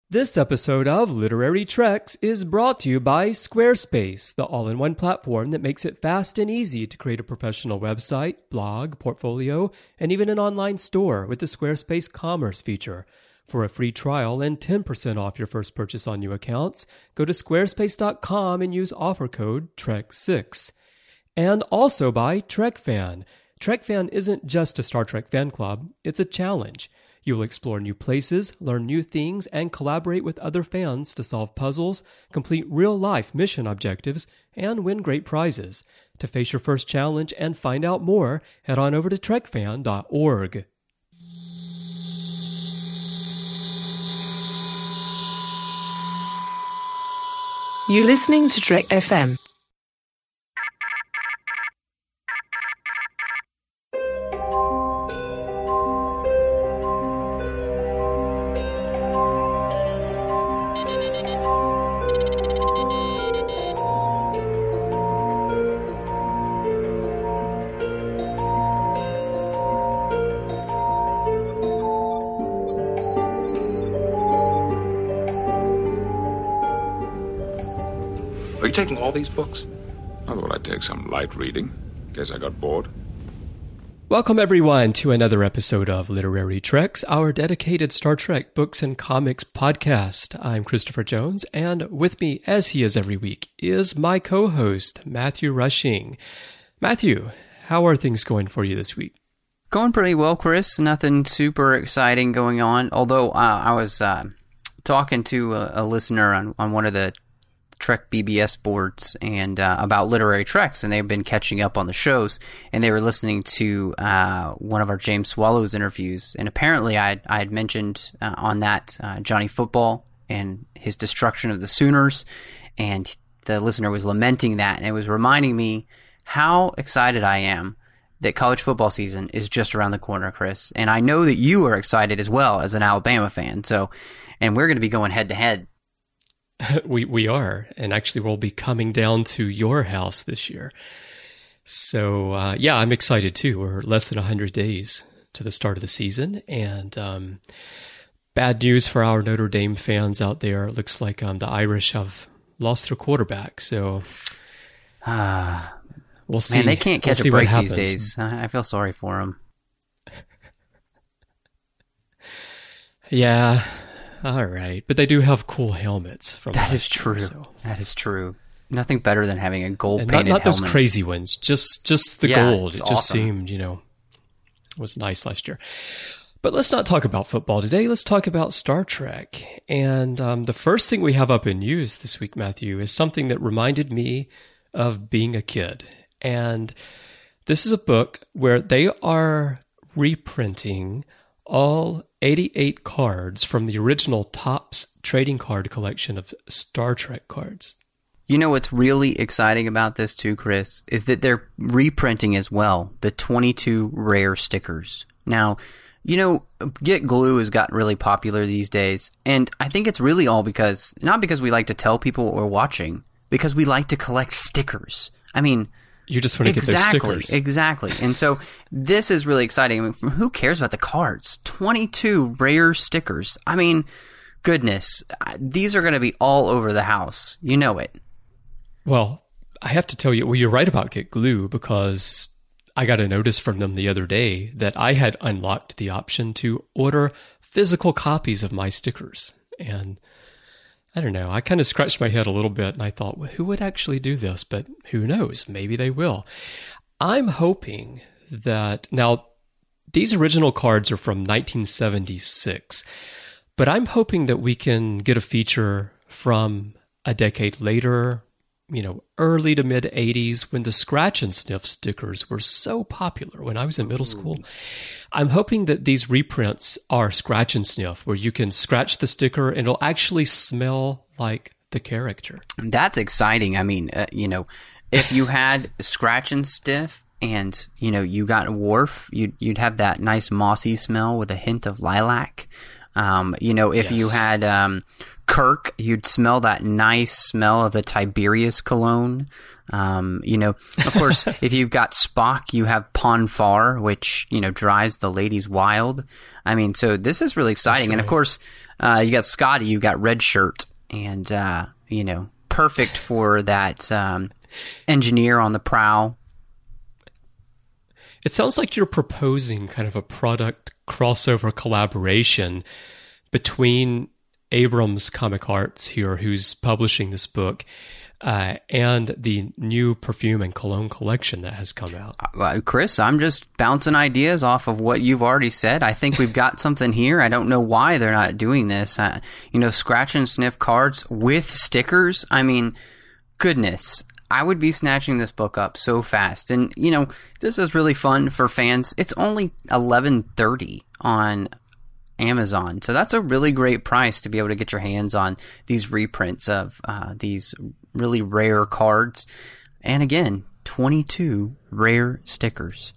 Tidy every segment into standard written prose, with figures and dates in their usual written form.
This episode of Literary Treks is brought to you by Squarespace, the all-in-one platform that makes it fast and easy to create a professional website, blog, portfolio, and even an online store with the Squarespace Commerce feature. For a free trial and 10% off your first purchase on new accounts, go to squarespace.com and use offer code TREK6. And also by TrekFan. TrekFan isn't just a Star Trek fan club, it's a challenge. You will explore new places, learn new things, and collaborate with other fans to solve puzzles, complete real-life mission objectives, and win great prizes. To face your first challenge and find out more, head on over to trekfan.org. You're listening to Trek FM. Are you taking all these books? I thought I'd take some light reading, in case I got bored. Welcome everyone to another episode of Literary Treks, our dedicated Star Trek books and comics podcast. I'm Christopher Jones, and with me, as he is every week, is my co-host, Matthew Rushing. Matthew, how are things going for you this week? Going pretty well, Chris. Nothing super exciting going on, although I was talking to a listener on one of the Trek BBS boards and about Literary Treks, and they've been catching up on the shows, and they were listening to one of our James Swallows interviews, and apparently I had mentioned on that Johnny Football and his destruction of the Sooners, and the listener was lamenting that, and it was reminding me how excited I am that college football season is just around the corner, Chris, and I know that you are excited as well as an Alabama fan, and we're going to be going head to head. We are, and actually we'll be coming down to your house this year. So, yeah, I'm excited too. We're less than 100 days to the start of the season, and bad news for our Notre Dame fans out there. It looks like the Irish have lost their quarterback, so we'll see. Man, they can't catch a break these days. I feel sorry for them. Yeah. All right, but they do have cool helmets. That is true. That is true. Nothing better than having a gold-painted helmet. Not those crazy ones, just the gold. It just awesome. seemed, was nice last year. But let's not talk about football today. Let's talk about Star Trek. And the first thing we have up in news this week, Matthew, is something that reminded me of being a kid. And this is a book where they are reprinting all 88 cards from the original Topps trading card collection of Star Trek cards. You know what's really exciting about this too, Chris, is that they're reprinting as well the 22 rare stickers. Now, Get Glue has gotten really popular these days, and I think it's really all not because we like to tell people what we're watching, because we like to collect stickers. I mean, you just want to get those stickers. Exactly. And so this is really exciting. I mean, who cares about the cards? 22 rare stickers. I mean, goodness, these are going to be all over the house. You know it. Well, I have to tell you, you're right about Get Glue, because I got a notice from them the other day that I had unlocked the option to order physical copies of my stickers. And I don't know. I kind of scratched my head a little bit, and I thought, well, who would actually do this? But who knows? Maybe they will. I'm hoping that... Now, these original cards are from 1976, but I'm hoping that we can get a feature from a decade later, early to mid-'80s, when the scratch and sniff stickers were so popular when I was in middle school. I'm hoping that these reprints are scratch and sniff, where you can scratch the sticker and it'll actually smell like the character. That's exciting. I mean, if you had scratch and sniff and, you got Worf, you'd have that nice mossy smell with a hint of lilac. If you had Kirk, you'd smell that nice smell of the Tiberius cologne. Of course, if you've got Spock, you have Pon farr, which, drives the ladies wild. I mean, so this is really exciting. Right. And of course, You got Scotty, you got red shirt, and perfect for that engineer on the prow. It sounds like you're proposing kind of a product crossover collaboration between Abrams Comic Arts here, who's publishing this book, and the new perfume and cologne collection that has come out. Chris, I'm just bouncing ideas off of what you've already said. I think we've got something here. I don't know why they're not doing this. Scratch and sniff cards with stickers. I mean, goodness. I would be snatching this book up so fast. And, this is really fun for fans. It's only $11.30 on Amazon. So that's a really great price to be able to get your hands on these reprints of these really rare cards. And again, 22 rare stickers.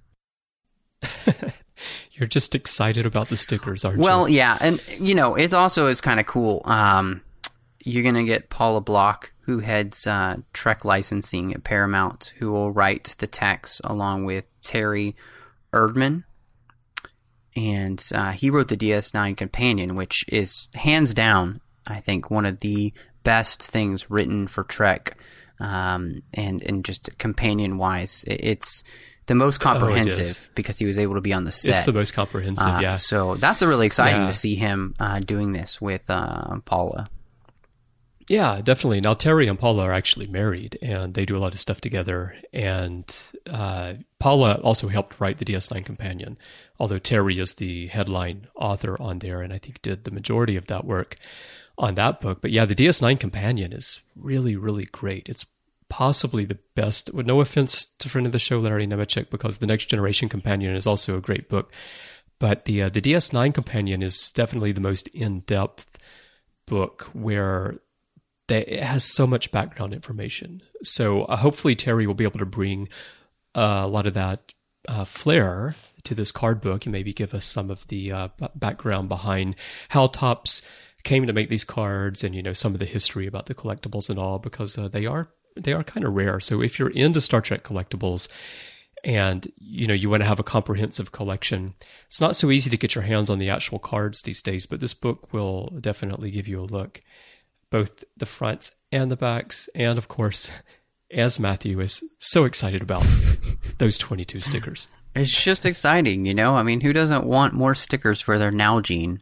You're just excited about the stickers, aren't you? Well, yeah. And, it also is kind of cool. You're going to get Paula Block, who heads Trek licensing at Paramount, who will write the text along with Terry Erdman. And he wrote the DS9 Companion, which is hands down, I think, one of the best things written for Trek. And just companion-wise, it's the most comprehensive because he was able to be on the set. It's the most comprehensive, yeah. So that's a really exciting to see him doing this with Paula. Yeah, definitely. Now, Terry and Paula are actually married, and they do a lot of stuff together. And Paula also helped write the DS9 Companion, although Terry is the headline author on there, and I think did the majority of that work on that book. But yeah, the DS9 Companion is really, really great. It's possibly the best, with no offense to friend of the show, Larry Nemechek, because the Next Generation Companion is also a great book. But the DS9 Companion is definitely the most in-depth book where it has so much background information. So hopefully Terry will be able to bring a lot of that flair to this card book and maybe give us some of the background behind how Topps came to make these cards and, some of the history about the collectibles and all, because they are kind of rare. So if you're into Star Trek collectibles and, you want to have a comprehensive collection, it's not so easy to get your hands on the actual cards these days, but this book will definitely give you a look. Both the fronts and the backs, and of course, as Matthew is so excited about, those 22 stickers. It's just exciting, I mean, who doesn't want more stickers for their Nalgene?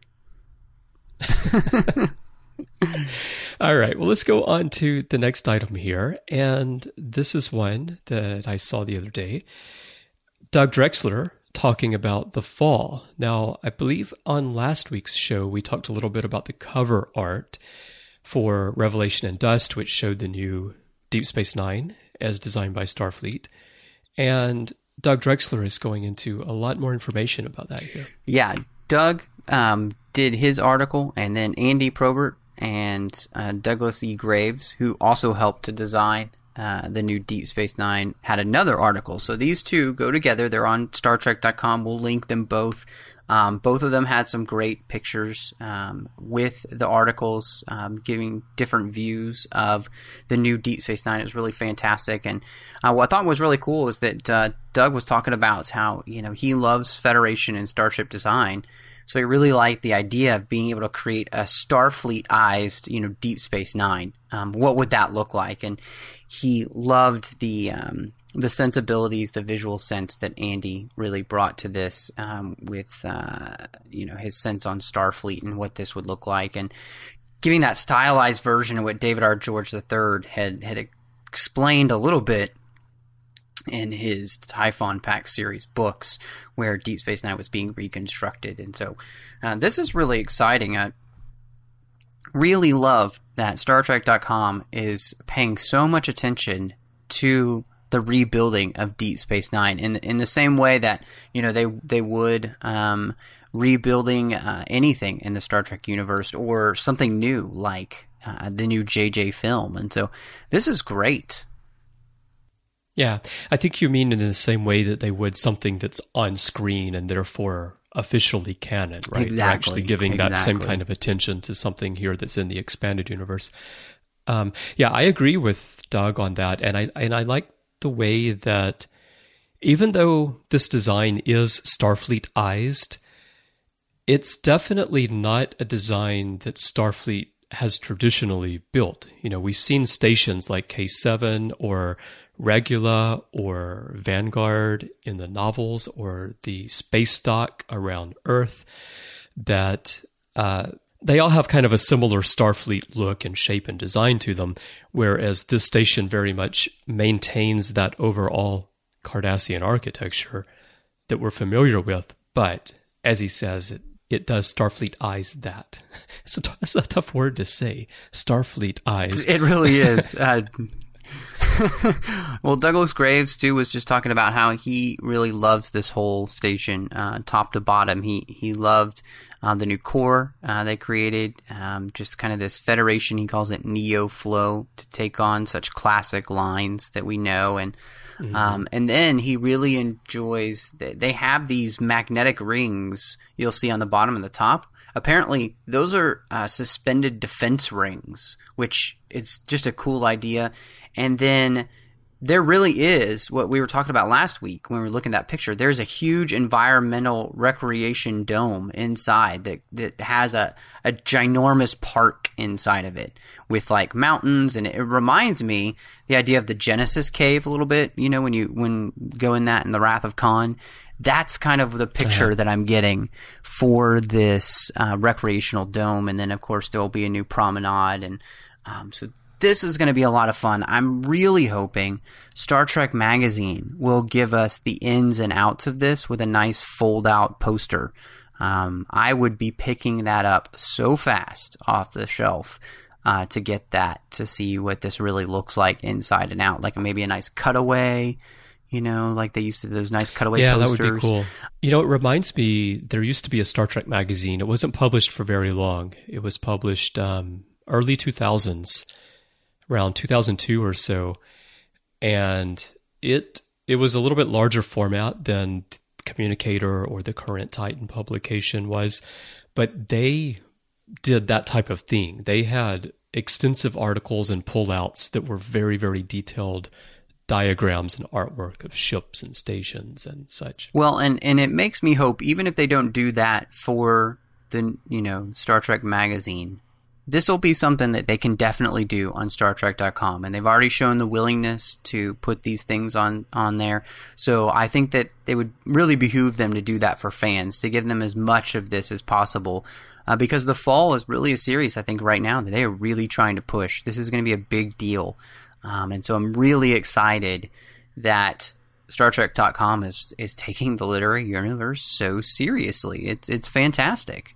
All right, well, let's go on to the next item here, and this is one that I saw the other day. Doug Drexler talking about The Fall. Now, I believe on last week's show, we talked a little bit about the cover art for Revelation and Dust, which showed the new Deep Space Nine as designed by Starfleet. And Doug Drexler is going into a lot more information about that here. Yeah, Doug did his article, and then Andy Probert and Douglas E. Graves, who also helped to design the new Deep Space Nine, had another article. So these two go together. They're on StarTrek.com. We'll link them both. Both of them had some great pictures with the articles, giving different views of the new Deep Space Nine. It was really fantastic. And what I thought was really cool was that Doug was talking about how he loves Federation and Starship design. So he really liked the idea of being able to create a Starfleet-ized, Deep Space Nine. What would that look like? And he loved the sensibilities, the visual sense that Andy really brought to this, with his sense on Starfleet and what this would look like, and giving that stylized version of what David R. George III had explained a little bit in his Typhon Pack series books, where Deep Space Nine was being reconstructed. And so this is really exciting. I really love that StarTrek.com is paying so much attention to the rebuilding of Deep Space Nine in the same way that they would rebuilding anything in the Star Trek universe, or something new like the new JJ film. And so this is great. Yeah, I think you mean in the same way that they would something that's on screen and therefore officially canon, right? Exactly. They're actually giving that same kind of attention to something here that's in the expanded universe. Yeah, I agree with Doug on that, and I like the way that even though this design is Starfleet-ized, It's definitely not a design that Starfleet has traditionally built. You know, we've seen stations like K7 or Regula or Vanguard in the novels, or the space dock around Earth, that they all have kind of a similar Starfleet look and shape and design to them, whereas this station very much maintains that overall Cardassian architecture that we're familiar with. But, as he says, it does Starfleet eyes that. It's a tough word to say. Starfleet eyes. It really is. Well, Douglas Graves, too, was just talking about how he really loves this whole station, top to bottom. He loved the new core they created, just kind of this Federation, he calls it Neo-Flow, to take on such classic lines that we know. And and then he really enjoys, they have these magnetic rings you'll see on the bottom and the top. Apparently, those are suspended defense rings, which is just a cool idea. And then there really is what we were talking about last week when we were looking at that picture. There's a huge environmental recreation dome inside that has a ginormous park inside of it with like mountains. And it reminds me the idea of the Genesis cave a little bit, you know, when go in that in the Wrath of Khan. That's kind of the picture that I'm getting for this recreational dome. And then, of course, there'll be a new promenade. And so this is going to be a lot of fun. I'm really hoping Star Trek Magazine will give us the ins and outs of this with a nice fold-out poster. I would be picking that up so fast off the shelf to get that, to see what this really looks like inside and out. Like maybe a nice cutaway, you know, like they used to, those nice cutaway posters. Yeah, that would be cool. You know, it reminds me, there used to be a Star Trek Magazine. It wasn't published for very long. It was published early 2000s. Around 2002 or so, and it was a little bit larger format than Communicator or the current Titan publication was, but they did that type of thing. They had extensive articles and pullouts that were very, very detailed diagrams and artwork of ships and stations and such. Well, and it makes me hope, even if they don't do that for the, you know, Star Trek Magazine, this will be something that they can definitely do on StarTrek.com, and they've already shown the willingness to put these things on there. So I think that it would really behoove them to do that for fans, to give them as much of this as possible, because the fall is really a series, I think, right now that they are really trying to push. This is going to be a big deal, and so I'm really excited that StarTrek.com is taking the literary universe so seriously. It's fantastic.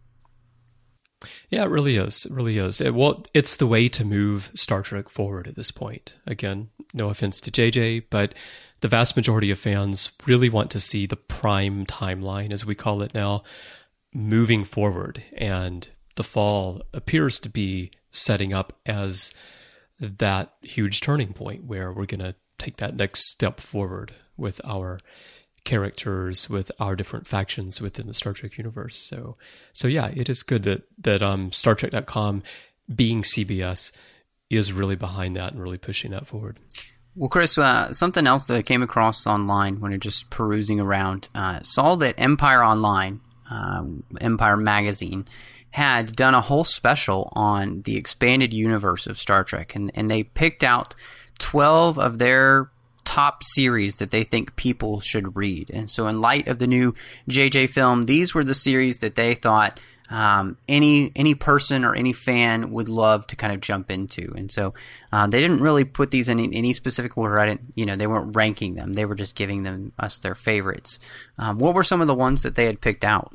Yeah, it really is. It really is. It's the way to move Star Trek forward at this point. Again, no offense to JJ, but the vast majority of fans really want to see the prime timeline, as we call it now, moving forward. And the fall appears to be setting up as that huge turning point where we're going to take that next step forward with our characters, with our different factions within the Star Trek universe. So yeah, it is good that StarTrek.com, being CBS, is really behind that and really pushing that forward. Well, Chris, something else that I came across online when you're just perusing around, saw that Empire Online, Empire Magazine, had done a whole special on the expanded universe of Star Trek, and they picked out 12 of their top series that they think people should read. And so in light of the new JJ film, these were the series that they thought any person or any fan would love to kind of jump into. And so they didn't really put these in any specific order. They weren't ranking them. They were just giving us their favorites. What were some of the ones that they had picked out?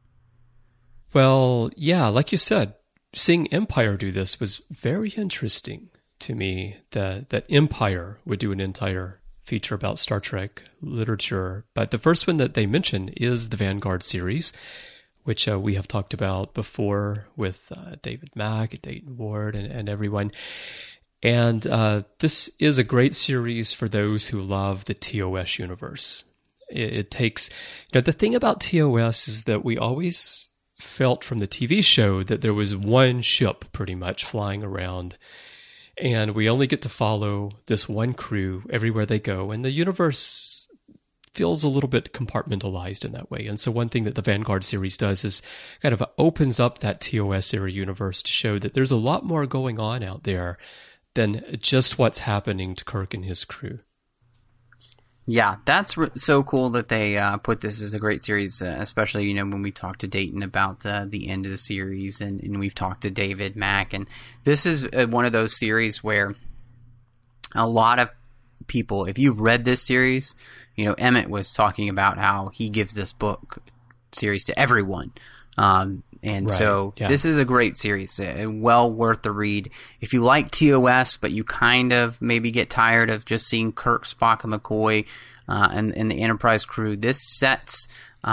Well, yeah, like you said, seeing Empire do this was very interesting to me, that Empire would do an entire feature about Star Trek literature. But the first one that they mention is the Vanguard series, which we have talked about before with David Mack and Dayton Ward and everyone. And this is a great series for those who love the TOS universe. It takes, the thing about TOS is that we always felt from the TV show that there was one ship pretty much flying around, and we only get to follow this one crew everywhere they go. And the universe feels a little bit compartmentalized in that way. And so one thing that the Vanguard series does is kind of opens up that TOS era universe to show that there's a lot more going on out there than just what's happening to Kirk and his crew. Yeah, that's so cool that they put this as a great series, especially, when we talked to Dayton about the end of the series, and we've talked to David Mack, and this is one of those series where a lot of people, if you've read this series, Emmett was talking about how he gives this book series to everyone. This is a great series, well worth the read. If you like TOS, but you kind of maybe get tired of just seeing Kirk, Spock, and McCoy and the Enterprise crew, this sets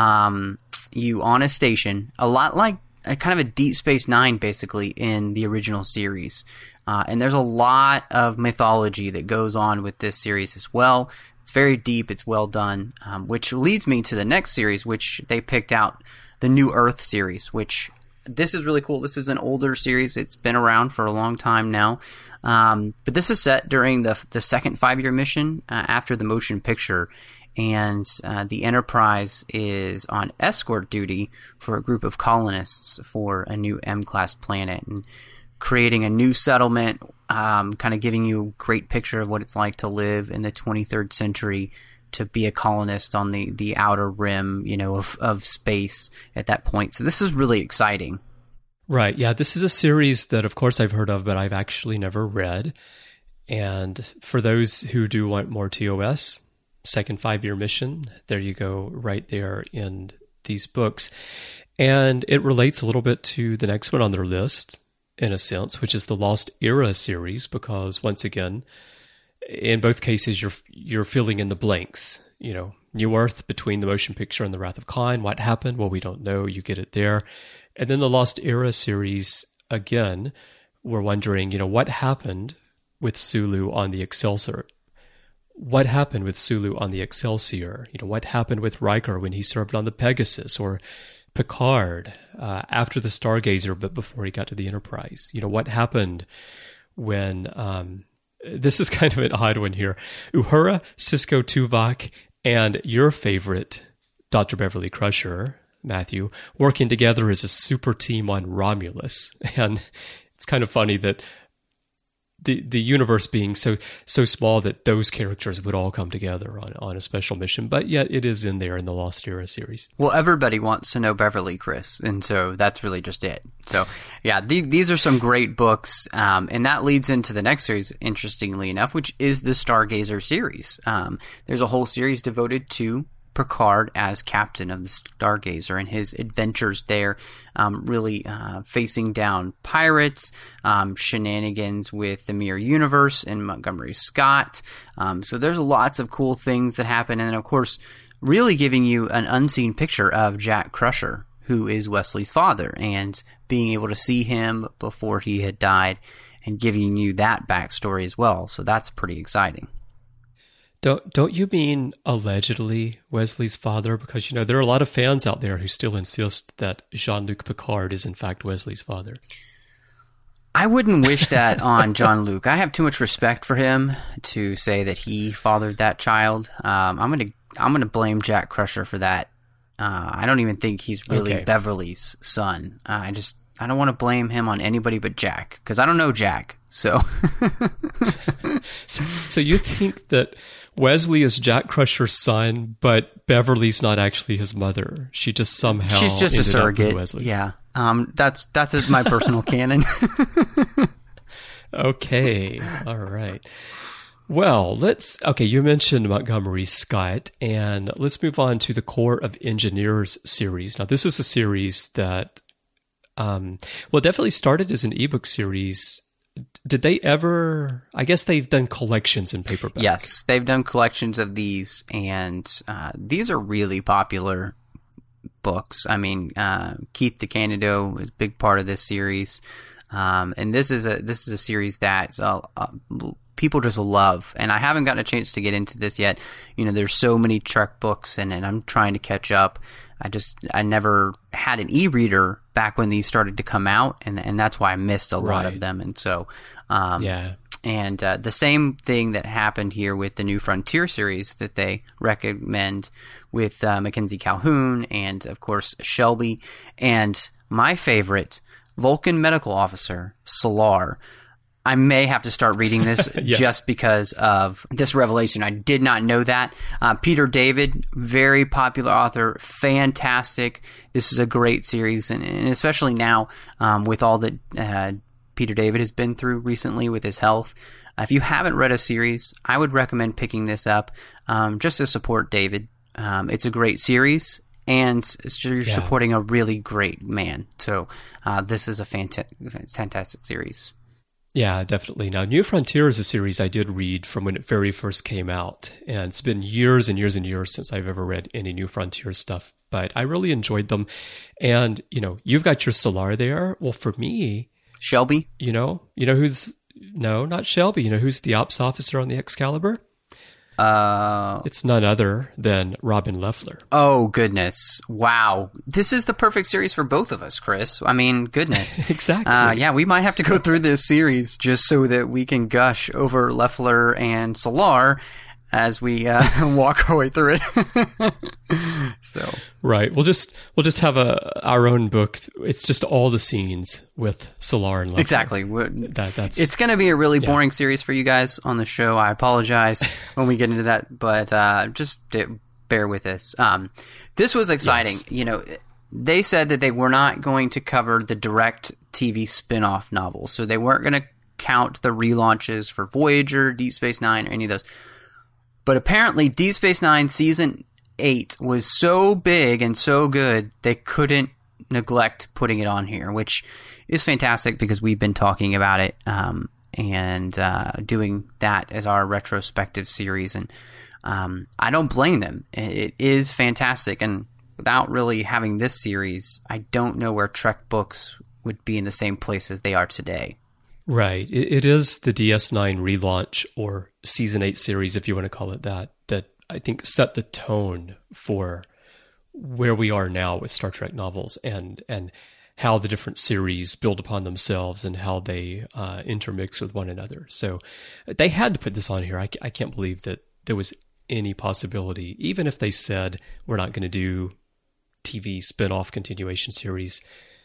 you on a station, a lot like kind of a Deep Space Nine, basically, in the original series. And there's a lot of mythology that goes on with this series as well. It's very deep, it's well done, which leads me to the next series, which they picked out, the New Earth series, which this is really cool. This is an older series. It's been around for a long time now. But this is set during the second 5-year mission after the motion picture. And the Enterprise is on escort duty for a group of colonists for a new M-class planet and creating a new settlement, kind of giving you a great picture of what it's like to live in the 23rd century, to be a colonist on the outer rim, of space at that point. So this is really exciting. Right. Yeah. This is a series that, of course, I've heard of, but I've actually never read. And for those who do want more TOS, second 5-year mission, there you go, right there in these books. And it relates a little bit to the next one on their list, in a sense, which is the Lost Era series, because once again, in both cases, you're filling in the blanks. New Earth between the motion picture and the Wrath of Khan. What happened? Well, we don't know. You get it there. And then the Lost Era series, again, we're wondering, what happened with Sulu on the Excelsior? What happened with Sulu on the Excelsior? What happened with Riker when he served on the Pegasus, or Picard after the Stargazer, but before he got to the Enterprise? What happened when... this is kind of an odd one here. Uhura, Sisko Tuvok, and your favorite, Dr. Beverly Crusher, Matthew, working together as a super team on Romulus. And it's kind of funny that the universe being so small that those characters would all come together on a special mission, but yet it is in there in the Lost Era series. Well, everybody wants to know Beverly, Chris, and so that's really just it. So, yeah, these are some great books, and that leads into the next series, interestingly enough, which is the Stargazer series. There's a whole series devoted to Picard as captain of the Stargazer and his adventures there, really facing down pirates, shenanigans with the Mirror Universe and Montgomery Scott. So there's lots of cool things that happen. And then, of course, really giving you an unseen picture of Jack Crusher, who is Wesley's father, and being able to see him before he had died and giving you that backstory as well. So that's pretty exciting. Don't you mean allegedly Wesley's father? Because, there are a lot of fans out there who still insist that Jean-Luc Picard is in fact Wesley's father. I wouldn't wish that on Jean-Luc. I have too much respect for him to say that he fathered that child. I'm gonna blame Jack Crusher for that. I don't even think he's really Beverly's son. I don't want to blame him on anybody but Jack, because I don't know Jack. So you think that Wesley is Jack Crusher's son, but Beverly's not actually his mother. She just somehow she's just a surrogate. Wesley. Yeah, that's my personal canon. Okay, all right. Well, you mentioned Montgomery Scott, and let's move on to the Corps of Engineers series. Now, this is a series that, definitely started as an ebook series. Did they ever... I guess they've done collections in paperback. Yes, they've done collections of these, and these are really popular books. I mean, Keith DeCandido is a big part of this series, and this is a series that people just love, and I haven't gotten a chance to get into this yet. There's so many Trek books, and I'm trying to catch up. I never had an e-reader back when these started to come out, and that's why I missed a lot of them. And so, Yeah. And the same thing that happened here with the New Frontier series that they recommend with Mackenzie Calhoun and, of course, Shelby. And my favorite, Vulcan Medical Officer, Solar. I may have to start reading this Yes. just because of this revelation. I did not know that. Peter David, very popular author, fantastic. This is a great series, and especially now with all that Peter David has been through recently with his health. If you haven't read a series, I would recommend picking this up just to support David. It's a great series, and you're supporting a really great man. So this is a fantastic series. Yeah, definitely. Now, New Frontier is a series I did read from when it very first came out, and it's been years and years and years since I've ever read any New Frontier stuff, but I really enjoyed them. And, you've got your Solar there. Well, for me... Shelby? You know who's... No, not Shelby. You know who's the ops officer on the Excalibur? It's none other than Robin Leffler. Oh, goodness. Wow. This is the perfect series for both of us, Chris. I mean, goodness. Exactly. Yeah, we might have to go through this series just so that we can gush over Leffler and Solar as we walk our way through it. So right, we'll just have our own book. It's just all the scenes with Solar and Leffler. Exactly. That's it's going to be a really boring series for you guys on the show. I apologize when we get into that, but just bear with us. This was exciting. Yes. They said that they were not going to cover the direct TV spin-off novels, so they weren't going to count the relaunches for Voyager, Deep Space Nine, or any of those. But apparently Deep Space Nine Season 8 was so big and so good, they couldn't neglect putting it on here, which is fantastic because we've been talking about it and doing that as our retrospective series. And I don't blame them. It is fantastic. And without really having this series, I don't know where Trek books would be in the same place as they are today. Right. It is the DS9 relaunch, or Season 8 series, if you want to call it that I think set the tone for where we are now with Star Trek novels and how the different series build upon themselves and how they intermix with one another. So they had to put this on here. I can't believe that there was any possibility, even if they said we're not going to do TV spin-off continuation series,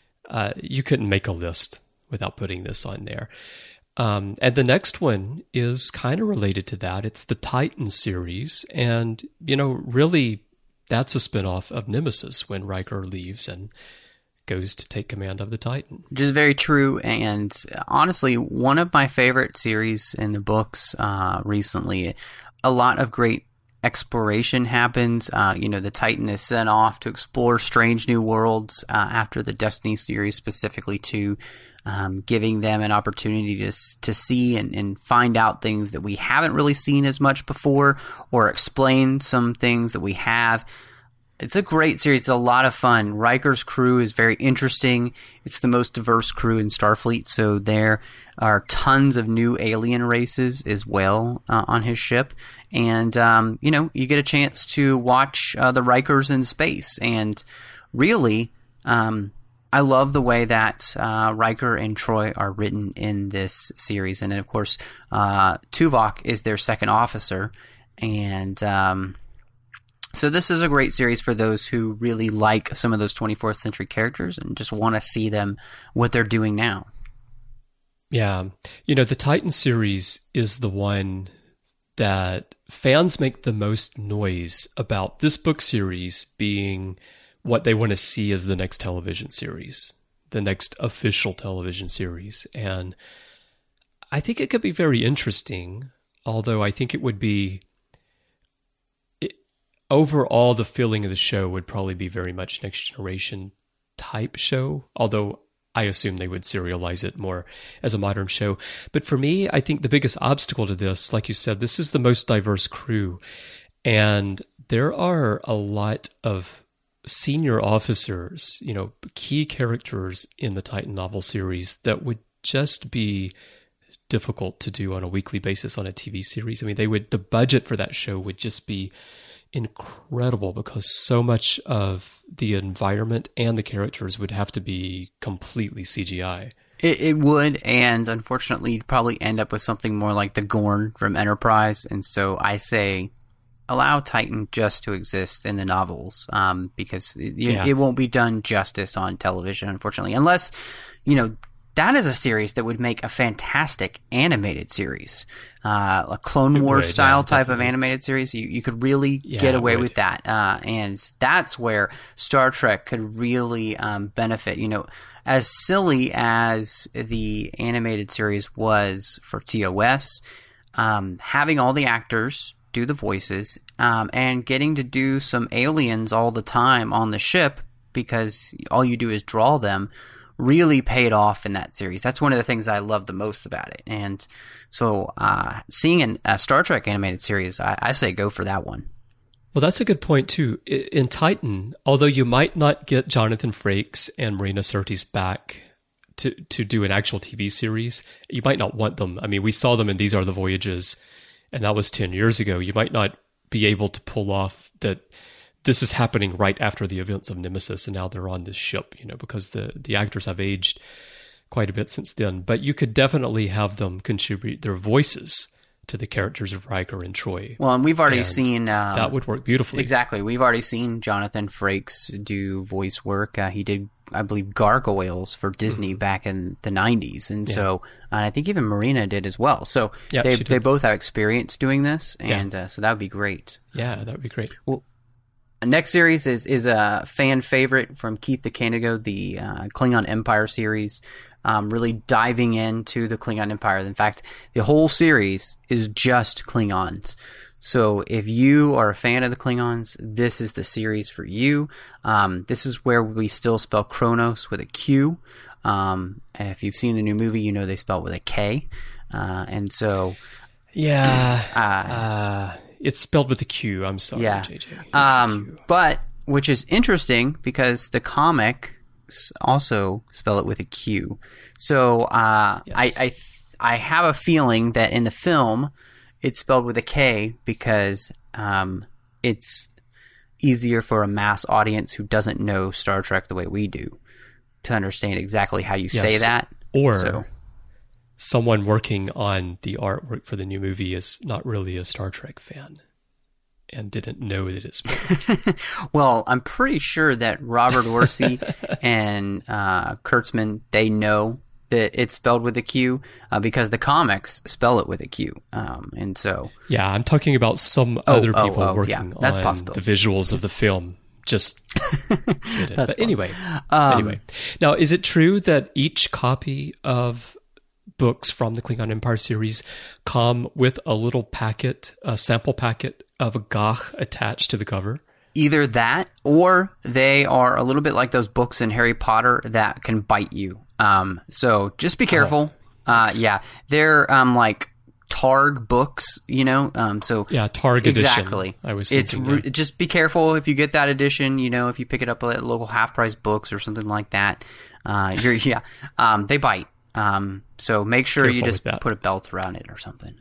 you couldn't make a list without putting this on there. And the next one is kind of related to that. It's the Titan series. And, really, that's a spinoff of Nemesis when Riker leaves and goes to take command of the Titan. Which is very true. And honestly, one of my favorite series in the books recently. A lot of great exploration happens. The Titan is sent off to explore strange new worlds after the Destiny series, specifically to giving them an opportunity to see and find out things that we haven't really seen as much before, or explain some things that we have. It's a great series. It's a lot of fun. Riker's crew is very interesting. It's the most diverse crew in Starfleet, so there are tons of new alien races as well on his ship. And, you get a chance to watch the Rikers in space. And really, I love the way that Riker and Troy are written in this series. And then, of course, Tuvok is their second officer. And so this is a great series for those who really like some of those 24th century characters and just want to see them, what they're doing now. Yeah. The Titan series is the one that fans make the most noise about, this book series being what they want to see as the next television series, the next official television series. And I think it could be very interesting, although I think it would be, overall, the feeling of the show would probably be very much Next Generation type show, although I assume they would serialize it more as a modern show. But for me, I think the biggest obstacle to this, like you said, this is the most diverse crew. And there are a lot of senior officers, key characters in the Titan novel series that would just be difficult to do on a weekly basis on a TV series. I mean, the budget for that show would just be incredible because so much of the environment and the characters would have to be completely CGI. It would, and unfortunately, you'd probably end up with something more like the Gorn from Enterprise. And so I say, allow Titan just to exist in the novels, because it won't be done justice on television, unfortunately, unless, that is a series that would make a fantastic animated series, a Clone Wars style type of animated series. You could really get away with that, and that's where Star Trek could really benefit. As silly as the animated series was for TOS, having all the actors do the voices, and getting to do some aliens all the time on the ship because all you do is draw them, really paid off in that series. That's one of the things I love the most about it. And so seeing a Star Trek animated series, I say go for that one. Well, that's a good point, too. In Titan, although you might not get Jonathan Frakes and Marina Sirtis back to do an actual TV series, you might not want them. I mean, we saw them in These Are the Voyages, and that was 10 years ago. You might not be able to pull off that this is happening right after the events of Nemesis, and now they're on this ship, because the actors have aged quite a bit since then. But you could definitely have them contribute their voices to the characters of Riker and Troy. Well, and we've already seen... that would work beautifully. Exactly. We've already seen Jonathan Frakes do voice work. He did, I believe, Gargoyles for Disney back in the 90s. And so I think even Marina did as well. So they both have experience doing this, and so that would be great. Yeah, that would be great. Well, next series is a fan favorite from Keith DeCandigo, the Klingon Empire series. Really diving into the Klingon Empire. In fact, the whole series is just Klingons. So if you are a fan of the Klingons, this is the series for you. This is where we still spell Kronos with a Q. If you've seen the new movie, you know they spell it with a K. And so... it's spelled with a Q. I'm sorry, JJ. But, which is interesting because the comic... also spell it with a Q. So I have a feeling that in the film it's spelled with a K because it's easier for a mass audience who doesn't know Star Trek the way we do to understand exactly how you say that. Or someone working on the artwork for the new movie is not really a Star Trek fan and didn't know that it's spelled. Well, I'm pretty sure that Robert Orsi and Kurtzman, they know that it's spelled with a Q because the comics spell it with a Q. And so... Yeah, I'm talking about some other people working on possible. The visuals of the film. Just did it. But anyway. Now, is it true that each copy of books from the Klingon Empire series come with a little packet, a sample packet of a Gach attached to the cover? Either that, or they are a little bit like those books in Harry Potter that can bite you. So just be careful. They're like Targ books, so Targ edition. Exactly. I was thinking just be careful if you get that edition. If you pick it up at local half price books or something like that. They bite. So make sure Careful you just put a belt around it or something.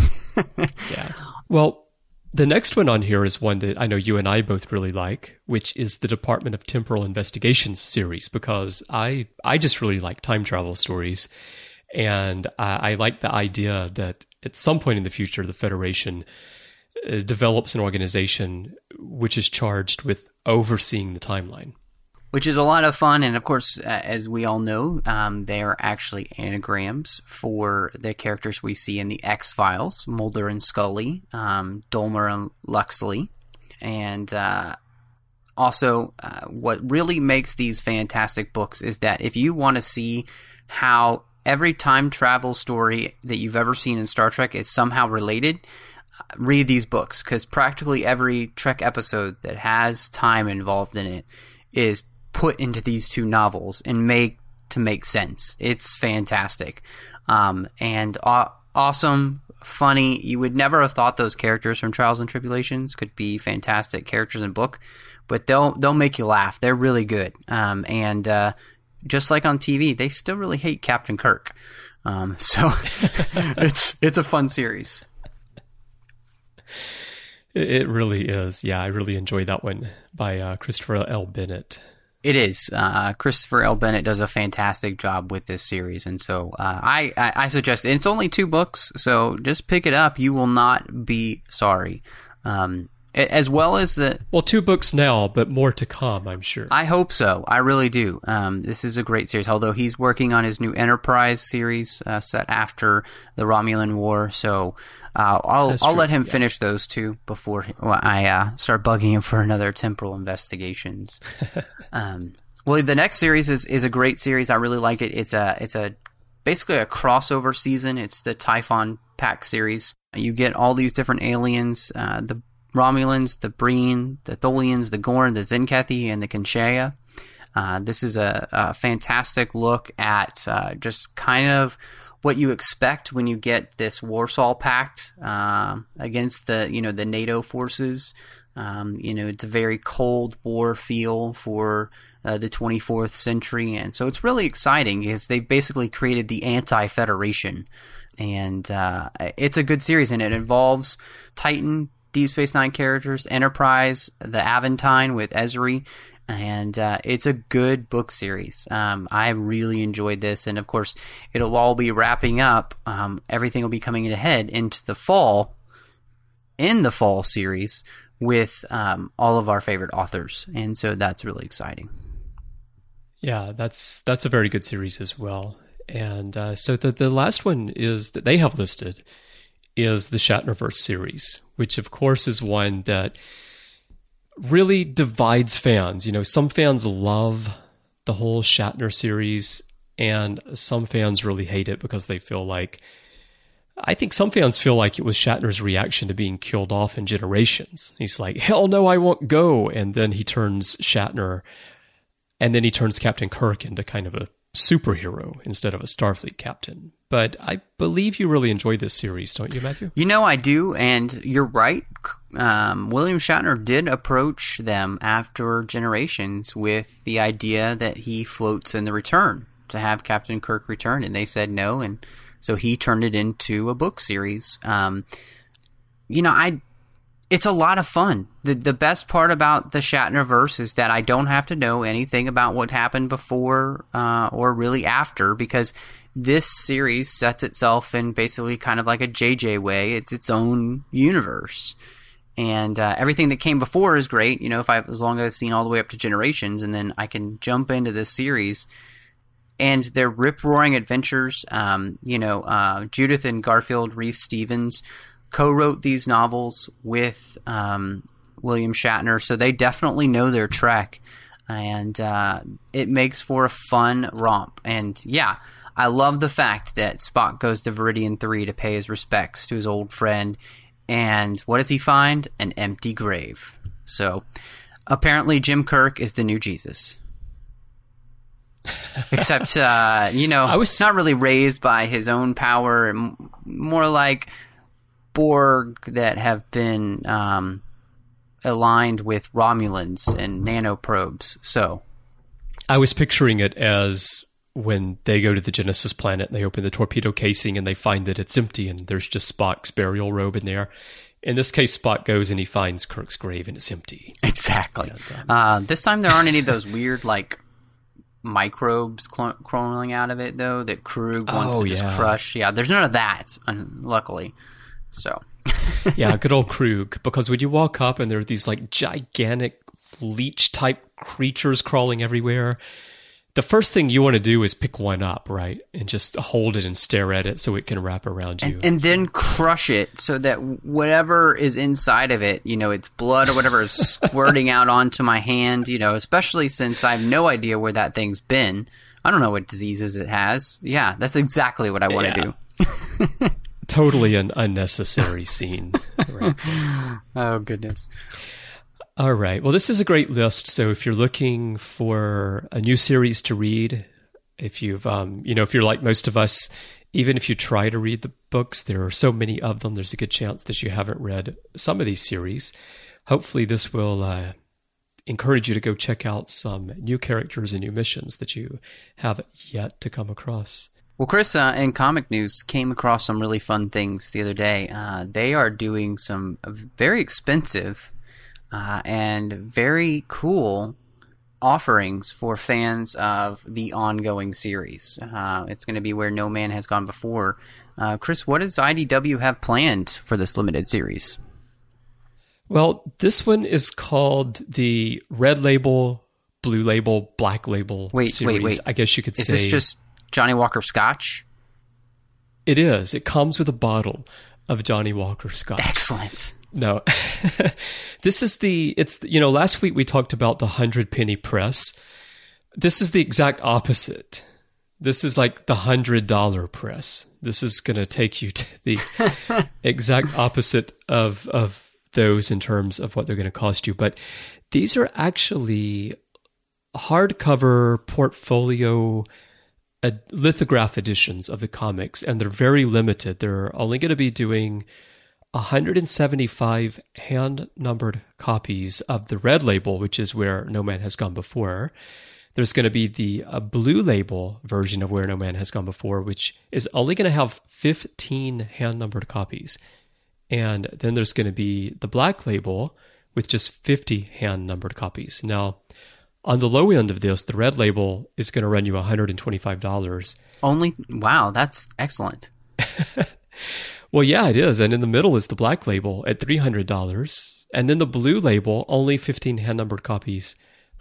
Well, the next one on here is one that I know you and I both really like, which is the Department of Temporal Investigations series, because I just really like time travel stories. And I like the idea that at some point in the future, the Federation develops an organization which is charged with overseeing the timeline. Which is a lot of fun, and of course, as we all know, they are actually anagrams for the characters we see in the X-Files, Mulder and Scully, Dulmer and Luxley, and also what really makes these fantastic books is that if you want to see how every time travel story that you've ever seen in Star Trek is somehow related, read these books, because practically every Trek episode that has time involved in it is put into these two novels and make sense. It's fantastic. And awesome, funny. You would never have thought those characters from Trials and Tribulations could be fantastic characters in book, but they'll make you laugh. They're really good. And just like on TV, they still really hate Captain Kirk. So it's a fun series. It really is. Yeah, I really enjoyed that one by Christopher L. Bennett. It is. Christopher L. Bennett does a fantastic job with this series, and so I suggest it. It's only 2 books, so just pick it up. You will not be sorry. As well as the... Well, 2 books now, but more to come, I'm sure. I hope so. I really do. This is a great series, although he's working on his new Enterprise series set after the Romulan War, so I'll let him finish those 2 before I start bugging him for another Temporal Investigations. Well, the next series is a great series. I really like it. It's a basically a crossover season. It's the Typhon Pack series. You get all these different aliens, the Romulans, the Breen, the Tholians, the Gorn, the Zenkethi, and the Kinshaya. This is a fantastic look at just kind of what you expect when you get this Warsaw Pact against the NATO forces. It's a very Cold War feel for the 24th century, and so it's really exciting because they basically created the Anti-Federation, and it's a good series, and it involves Titan, Deep Space Nine characters, Enterprise, the Aventine with Ezri, and it's a good book series. I really enjoyed this, and of course, it'll all be wrapping up. Everything will be coming ahead into the fall, in the fall series, with all of our favorite authors, and so that's really exciting. Yeah, that's a very good series as well. And so the last one is that they have listed is the Shatnerverse series, which of course is one that really divides fans. Some fans love the whole Shatner series, and some fans really hate it because they feel like, I think some fans feel like it was Shatner's reaction to being killed off in Generations. He's like, hell no, I won't go. And then he turns Shatner, and then he turns Captain Kirk into kind of a superhero instead of a Starfleet captain. But I believe you really enjoyed this series, don't you, Matthew? I do, and you're right. William Shatner did approach them after Generations with the idea that he floats in the Return, to have Captain Kirk return, and they said no, and so he turned it into a book series. It's a lot of fun. The best part about the Shatnerverse is that I don't have to know anything about what happened before or really after, because this series sets itself in basically kind of like a JJ way. It's its own universe. And everything that came before is great, as long as I've seen all the way up to Generations, and then I can jump into this series. And they're rip-roaring adventures. Judith and Garfield Reese-Stevens co-wrote these novels with William Shatner, so they definitely know their Trek, and it makes for a fun romp. And yeah, I love the fact that Spock goes to Veridian 3 to pay his respects to his old friend, and what does he find? An empty grave. So apparently Jim Kirk is the new Jesus. Except, I was not really raised by his own power, and more like Borg that have been aligned with Romulans and nanoprobes. So I was picturing it as when they go to the Genesis planet and they open the torpedo casing and they find that it's empty and there's just Spock's burial robe in there. In this case, Spock goes and he finds Kirk's grave and it's empty. Exactly. This time there aren't any of those weird, microbes crawling out of it, though, that Krug wants to just crush. Yeah, there's none of that, luckily. So. Yeah, good old Krug. Because when you walk up and there are these gigantic leech-type creatures crawling everywhere, the first thing you want to do is pick one up, right? And just hold it and stare at it so it can wrap around you. And then crush it so that whatever is inside of it, its blood or whatever is squirting out onto my hand, especially since I have no idea where that thing's been. I don't know what diseases it has. Yeah, that's exactly what I want to do. Totally an unnecessary scene. Right. Oh, goodness. All right. Well, this is a great list. So if you're looking for a new series to read, if you've, if you're like most of us, even if you try to read the books, there are so many of them, there's a good chance that you haven't read some of these series. Hopefully this will encourage you to go check out some new characters and new missions that you haven't yet to come across. Well, Chris, in comic news, came across some really fun things the other day. They are doing some very expensive and very cool offerings for fans of the ongoing series. It's going to be Where No Man Has Gone Before. Chris, what does IDW have planned for this limited series? Well, this one is called the Red Label, Blue Label, Black Label series. Wait. I guess you could say. Is this just Johnny Walker Scotch? It is. It comes with a bottle of Johnny Walker Scotch. Excellent. No. This is last week we talked about the 100-penny press. This is the exact opposite. This is like the $100 press. This is going to take you to the exact opposite of those in terms of what they're going to cost you. But these are actually hardcover portfolio lithograph editions of the comics, and they're very limited. They're only going to be doing 175 hand-numbered copies of the Red Label, which is Where No Man Has Gone Before. There's going to be the Blue Label version of Where No Man Has Gone Before, which is only going to have 15 hand-numbered copies. And then there's going to be the Black Label with just 50 hand-numbered copies. Now, on the low end of this, the Red Label is going to run you $125. Only? Wow, that's excellent. Well, yeah, it is. And in the middle is the Black Label at $300. And then the Blue Label, only 15 hand-numbered copies,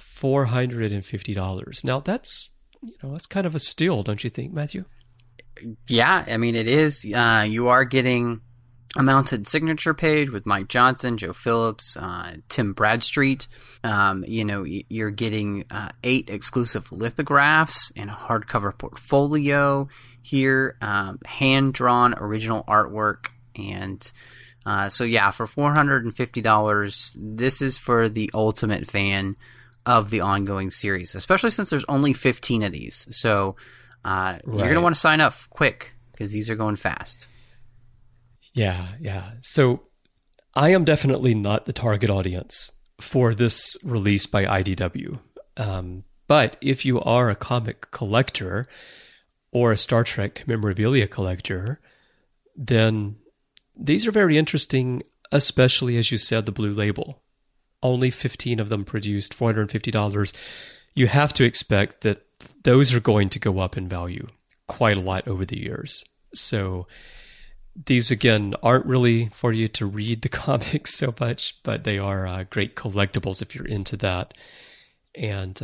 $450. Now, that's kind of a steal, don't you think, Matthew? Yeah, I mean, it is. You are getting a mounted signature page with Mike Johnson, Joe Phillips, Tim Bradstreet. You're getting 8 exclusive lithographs and a hardcover portfolio here, hand-drawn original artwork. And for $450, this is for the ultimate fan of the ongoing series, especially since there's only 15 of these. So you're going to want to sign up quick because these are going fast. Yeah. So I am definitely not the target audience for this release by IDW. But if you are a comic collector or a Star Trek memorabilia collector, then these are very interesting, especially, as you said, the Blue Label. Only 15 of them produced, $450. You have to expect that those are going to go up in value quite a lot over the years. So these, again, aren't really for you to read the comics so much, but they are great collectibles if you're into that. And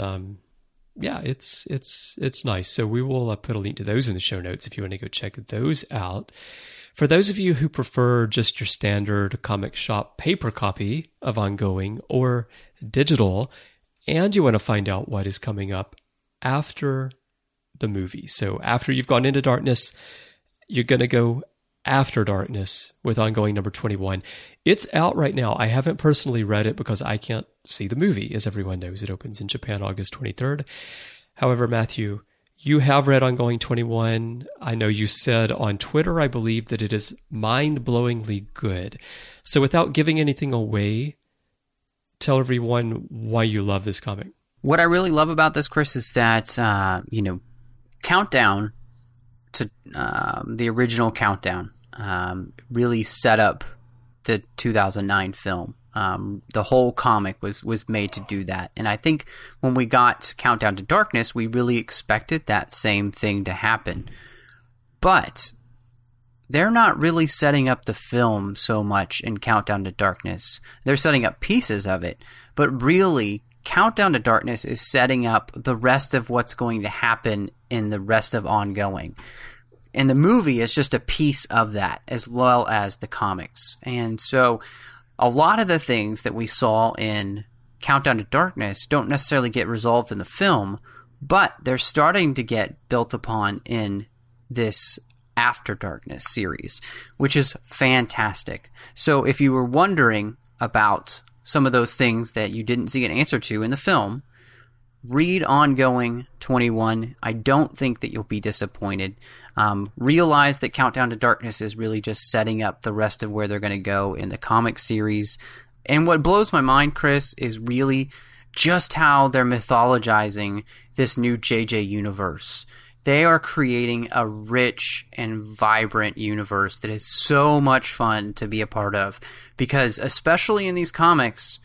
it's nice. So we will put a link to those in the show notes if you want to go check those out. For those of you who prefer just your standard comic shop paper copy of Ongoing or digital, and you want to find out what is coming up after the movie. So after you've gone into darkness, you're going to go After Darkness with Ongoing number 21. It's out right now. I haven't personally read it because I can't see the movie. As everyone knows, it opens in Japan August 23rd. However, Matthew, you have read Ongoing 21. I know you said on Twitter, I believe, that it is mind-blowingly good. So without giving anything away, tell everyone why you love this comic. What I really love about this, Chris, is that, Countdown to the original Countdown really set up the 2009 film. The whole comic was made to do that. And I think when we got Countdown to Darkness, we really expected that same thing to happen. But they're not really setting up the film so much in Countdown to Darkness. They're setting up pieces of it. But really, Countdown to Darkness is setting up the rest of what's going to happen in the rest of Ongoing. And the movie is just a piece of that, as well as the comics. And so a lot of the things that we saw in Countdown to Darkness don't necessarily get resolved in the film, but they're starting to get built upon in this After Darkness series, which is fantastic. So if you were wondering about some of those things that you didn't see an answer to in the film, read Ongoing 21. I don't think that you'll be disappointed. Realize that Countdown to Darkness is really just setting up the rest of where they're going to go in the comic series. And what blows my mind, Chris, is really just how they're mythologizing this new JJ universe. they are creating a rich and vibrant universe that is so much fun to be a part of. Because especially in these comics,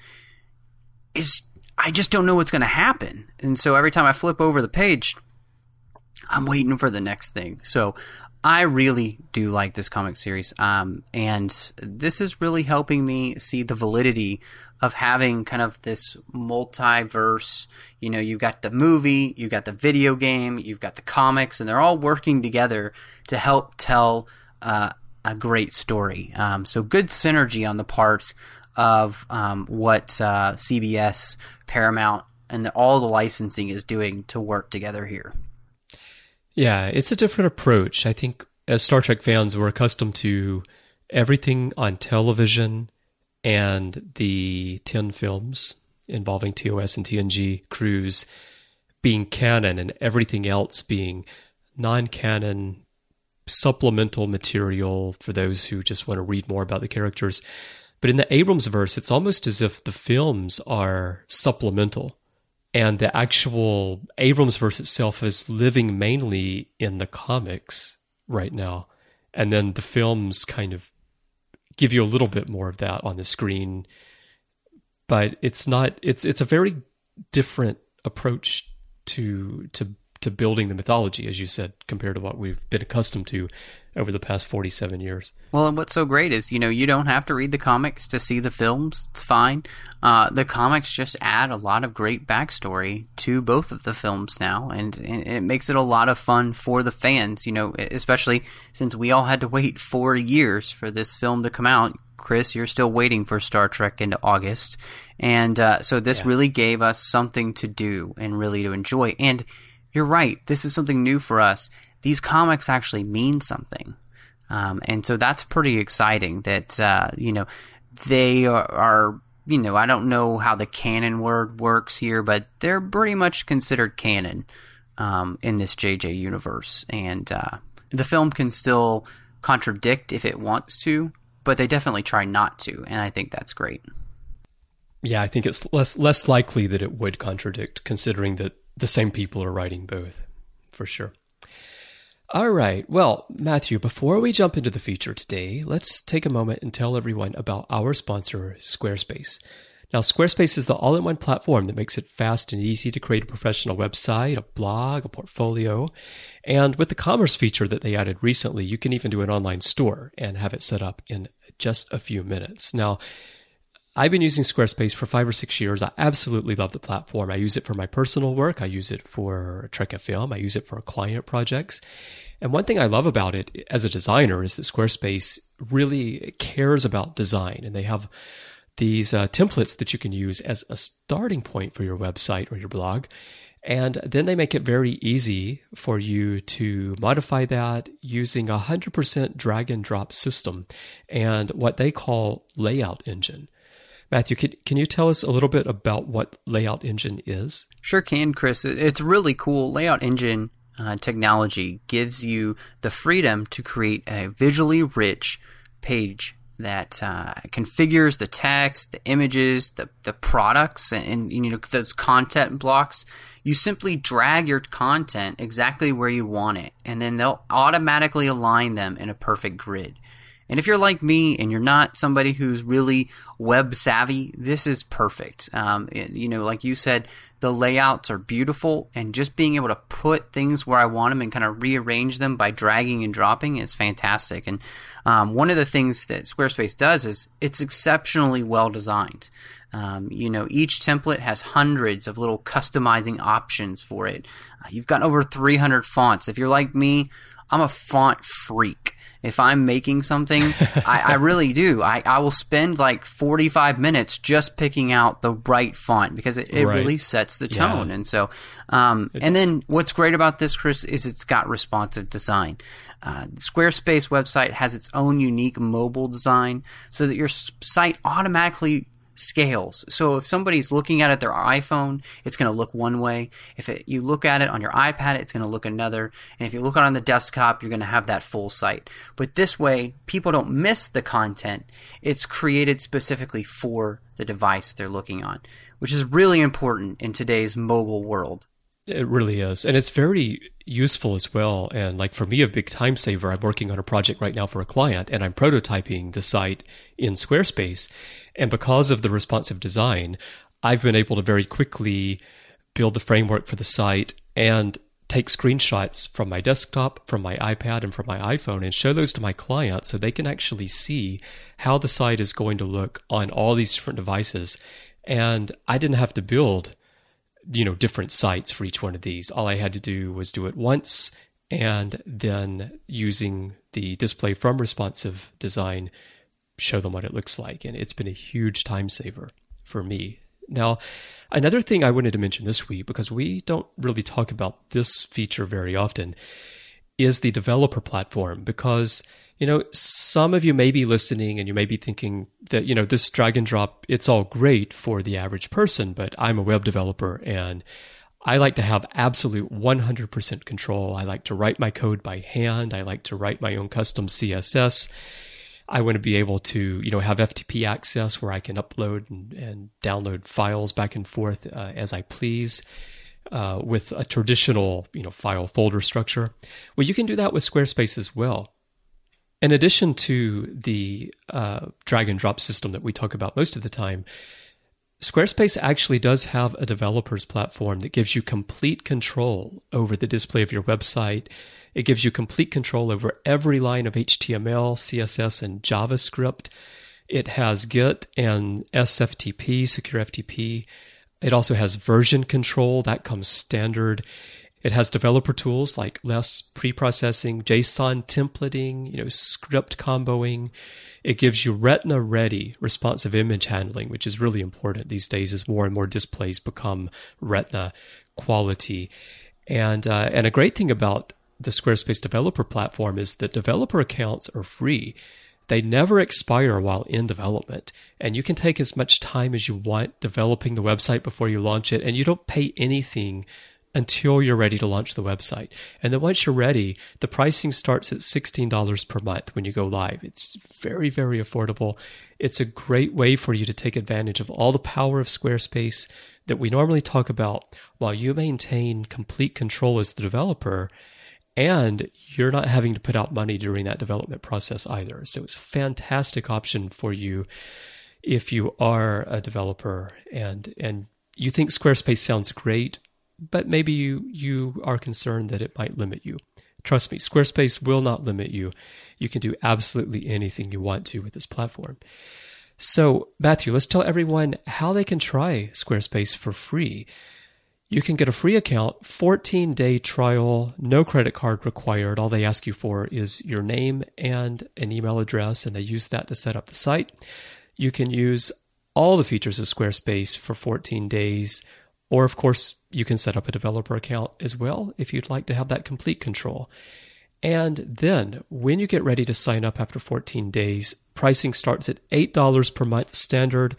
I just don't know what's going to happen. And so every time I flip over the page, I'm waiting for the next thing. So I really do like this comic series. And this is really helping me see the validity of having kind of this multiverse. You know, you've got the movie, you've got the video game, you've got the comics, and they're all working together to help tell a great story. So good synergy on the part of what CBS, Paramount, and all the licensing is doing to work together here. Yeah, it's a different approach. I think as Star Trek fans, we're accustomed to everything on television and the 10 films involving TOS and TNG crews being canon and everything else being non-canon, supplemental material for those who just want to read more about the characters. But in the Abrams-verse, it's almost as if the films are supplemental and the actual Abrams-verse itself is living mainly in the comics right now. And then the films kind of give you a little bit more of that on the screen. But it's a very different approach to building the mythology, as you said, compared to what we've been accustomed to over the past 47 years. Well, and what's so great is, you know, you don't have to read the comics to see the films. It's fine. The comics just add a lot of great backstory to both of the films now, and it makes it a lot of fun for the fans, you know, especially since we all had to wait 4 years for this film to come out. Chris, you're still waiting for Star Trek into August. And so this really gave us something to do and really to enjoy. And you're right. This is something new for us. These comics actually mean something. And so that's pretty exciting that, you know, they are, you know, I don't know how the canon word works here, but they're pretty much considered canon in this JJ universe. And the film can still contradict if it wants to, but they definitely try not to. And I think that's great. Yeah, I think it's less likely that it would contradict, considering that the same people are writing both, for sure. All right. Well, Matthew, before we jump into the feature today, let's take a moment and tell everyone about our sponsor, Squarespace. Now, Squarespace is the all-in-one platform that makes it fast and easy to create a professional website, a blog, a portfolio. And with the commerce feature that they added recently, you can even do an online store and have it set up in just a few minutes. Now, I've been using Squarespace for 5 or 6 years. I absolutely love the platform. I use it for my personal work. I use it for Trek FM. I use it for client projects. And one thing I love about it as a designer is that Squarespace really cares about design. And they have these templates that you can use as a starting point for your website or your blog. And then they make it very easy for you to modify that using a 100% drag and drop system and what they call Layout Engine. Matthew, can you tell us a little bit about what Layout Engine is? Sure can, Chris. It's really cool. Layout Engine technology gives you the freedom to create a visually rich page that configures the text, the images, the products, and you know, those content blocks. You simply drag your content exactly where you want it, and then they'll automatically align them in a perfect grid. And if you're like me and you're not somebody who's really web savvy, this is perfect. You know, like you said, the layouts are beautiful, and just being able to put things where I want them and kind of rearrange them by dragging and dropping is fantastic. And one of the things that Squarespace does is it's exceptionally well designed. You know, each template has hundreds of little customizing options for it. You've got over 300 fonts. If you're like me, I'm a font freak. If I'm making something, I really do. I will spend like 45 minutes just picking out the right font because it really sets the tone. Yeah. And so, and then what's great about this, Chris, is it's got responsive design. Squarespace website has its own unique mobile design so that your site automatically scales. So if somebody's looking at it their iPhone, it's going to look one way. If you look at it on your iPad, it's going to look another. And if you look at it on the desktop, you're going to have that full site. But this way, people don't miss the content. It's created specifically for the device they're looking on, which is really important in today's mobile world. It really is. And it's very useful as well. And like for me, a big time saver, I'm working on a project right now for a client and I'm prototyping the site in Squarespace. And because of the responsive design, I've been able to very quickly build the framework for the site and take screenshots from my desktop, from my iPad, and from my iPhone and show those to my client so they can actually see how the site is going to look on all these different devices. And I didn't have to build different sites for each one of these. All I had to do was do it once and then using the display from responsive design, show them what it looks like. And it's been a huge time saver for me. Now, another thing I wanted to mention this week, because we don't really talk about this feature very often, is the developer platform. Because some of you may be listening and you may be thinking that, this drag and drop, it's all great for the average person, but I'm a web developer and I like to have absolute 100% control. I like to write my code by hand. I like to write my own custom CSS. I want to be able to, have FTP access where I can upload and download files back and forth as I please. With a traditional, file folder structure. Well, you can do that with Squarespace as well. In addition to the drag and drop system that we talk about most of the time, Squarespace actually does have a developer's platform that gives you complete control over the display of your website. It gives you complete control over every line of HTML, CSS, and JavaScript. It has Git and SFTP, Secure FTP. It also has version control. That comes standard. It has developer tools like less pre-processing, JSON templating, script comboing. It gives you Retina-ready responsive image handling, which is really important these days as more and more displays become Retina quality. And a great thing about the Squarespace developer platform is that developer accounts are free. They never expire while in development, and you can take as much time as you want developing the website before you launch it, and you don't pay anything until you're ready to launch the website. And then once you're ready, the pricing starts at $16 per month when you go live. It's very, very affordable. It's a great way for you to take advantage of all the power of Squarespace that we normally talk about while you maintain complete control as the developer, and you're not having to put out money during that development process either. So it's a fantastic option for you if you are a developer and you think Squarespace sounds great, but maybe you are concerned that it might limit you. Trust me, Squarespace will not limit you. You can do absolutely anything you want to with this platform. So, Matthew, let's tell everyone how they can try Squarespace for free. You can get a free account, 14-day trial, no credit card required. All they ask you for is your name and an email address, and they use that to set up the site. You can use all the features of Squarespace for 14 days, or of course, you can set up a developer account as well if you'd like to have that complete control. And then when you get ready to sign up after 14 days, pricing starts at $8 per month standard,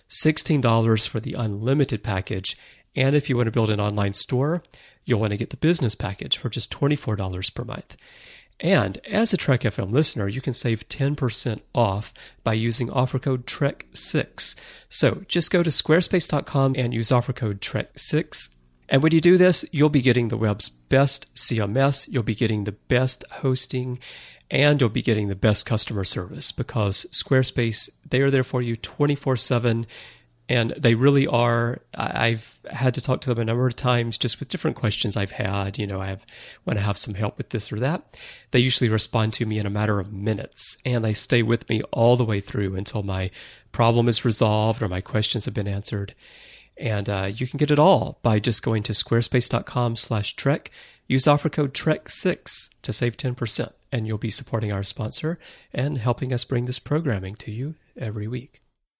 $16 for the unlimited package. And if you want to build an online store, you'll want to get the business package for just $24 per month. And as a Trek FM listener, you can save 10% off by using offer code TREK6. So just go to squarespace.com and use offer code TREK6. And when you do this, you'll be getting the web's best CMS, you'll be getting the best hosting, and you'll be getting the best customer service because Squarespace, they are there for you 24/7. And they really are. I've had to talk to them a number of times just with different questions I've had. I want to have some help with this or that. They usually respond to me in a matter of minutes, and they stay with me all the way through until my problem is resolved or my questions have been answered. And you can get it all by just going to squarespace.com/Trek. Use offer code TREK6 to save 10%, and you'll be supporting our sponsor and helping us bring this programming to you every week.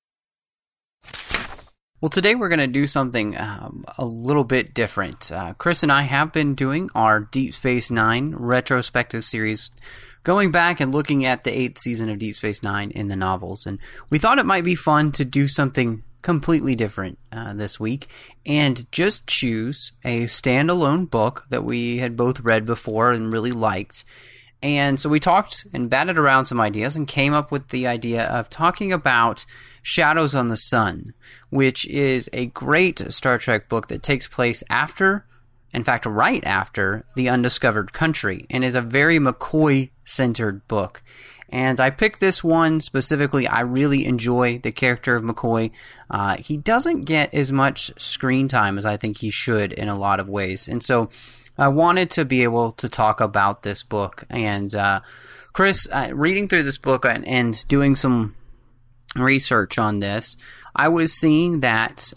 Well, today we're going to do something a little bit different. Chris and I have been doing our Deep Space Nine retrospective series, going back and looking at the 8th season of Deep Space Nine in the novels. And we thought it might be fun to do something completely different this week and just choose a standalone book that we had both read before and really liked. And so we talked and batted around some ideas and came up with the idea of talking about Shadows on the Sun, which is a great Star Trek book that takes place after in fact, right after The Undiscovered Country, and is a very McCoy-centered book. And I picked this one specifically. I really enjoy the character of McCoy. He doesn't get as much screen time as I think he should in a lot of ways. And so I wanted to be able to talk about this book. And Chris, reading through this book and doing some research on this, I was seeing that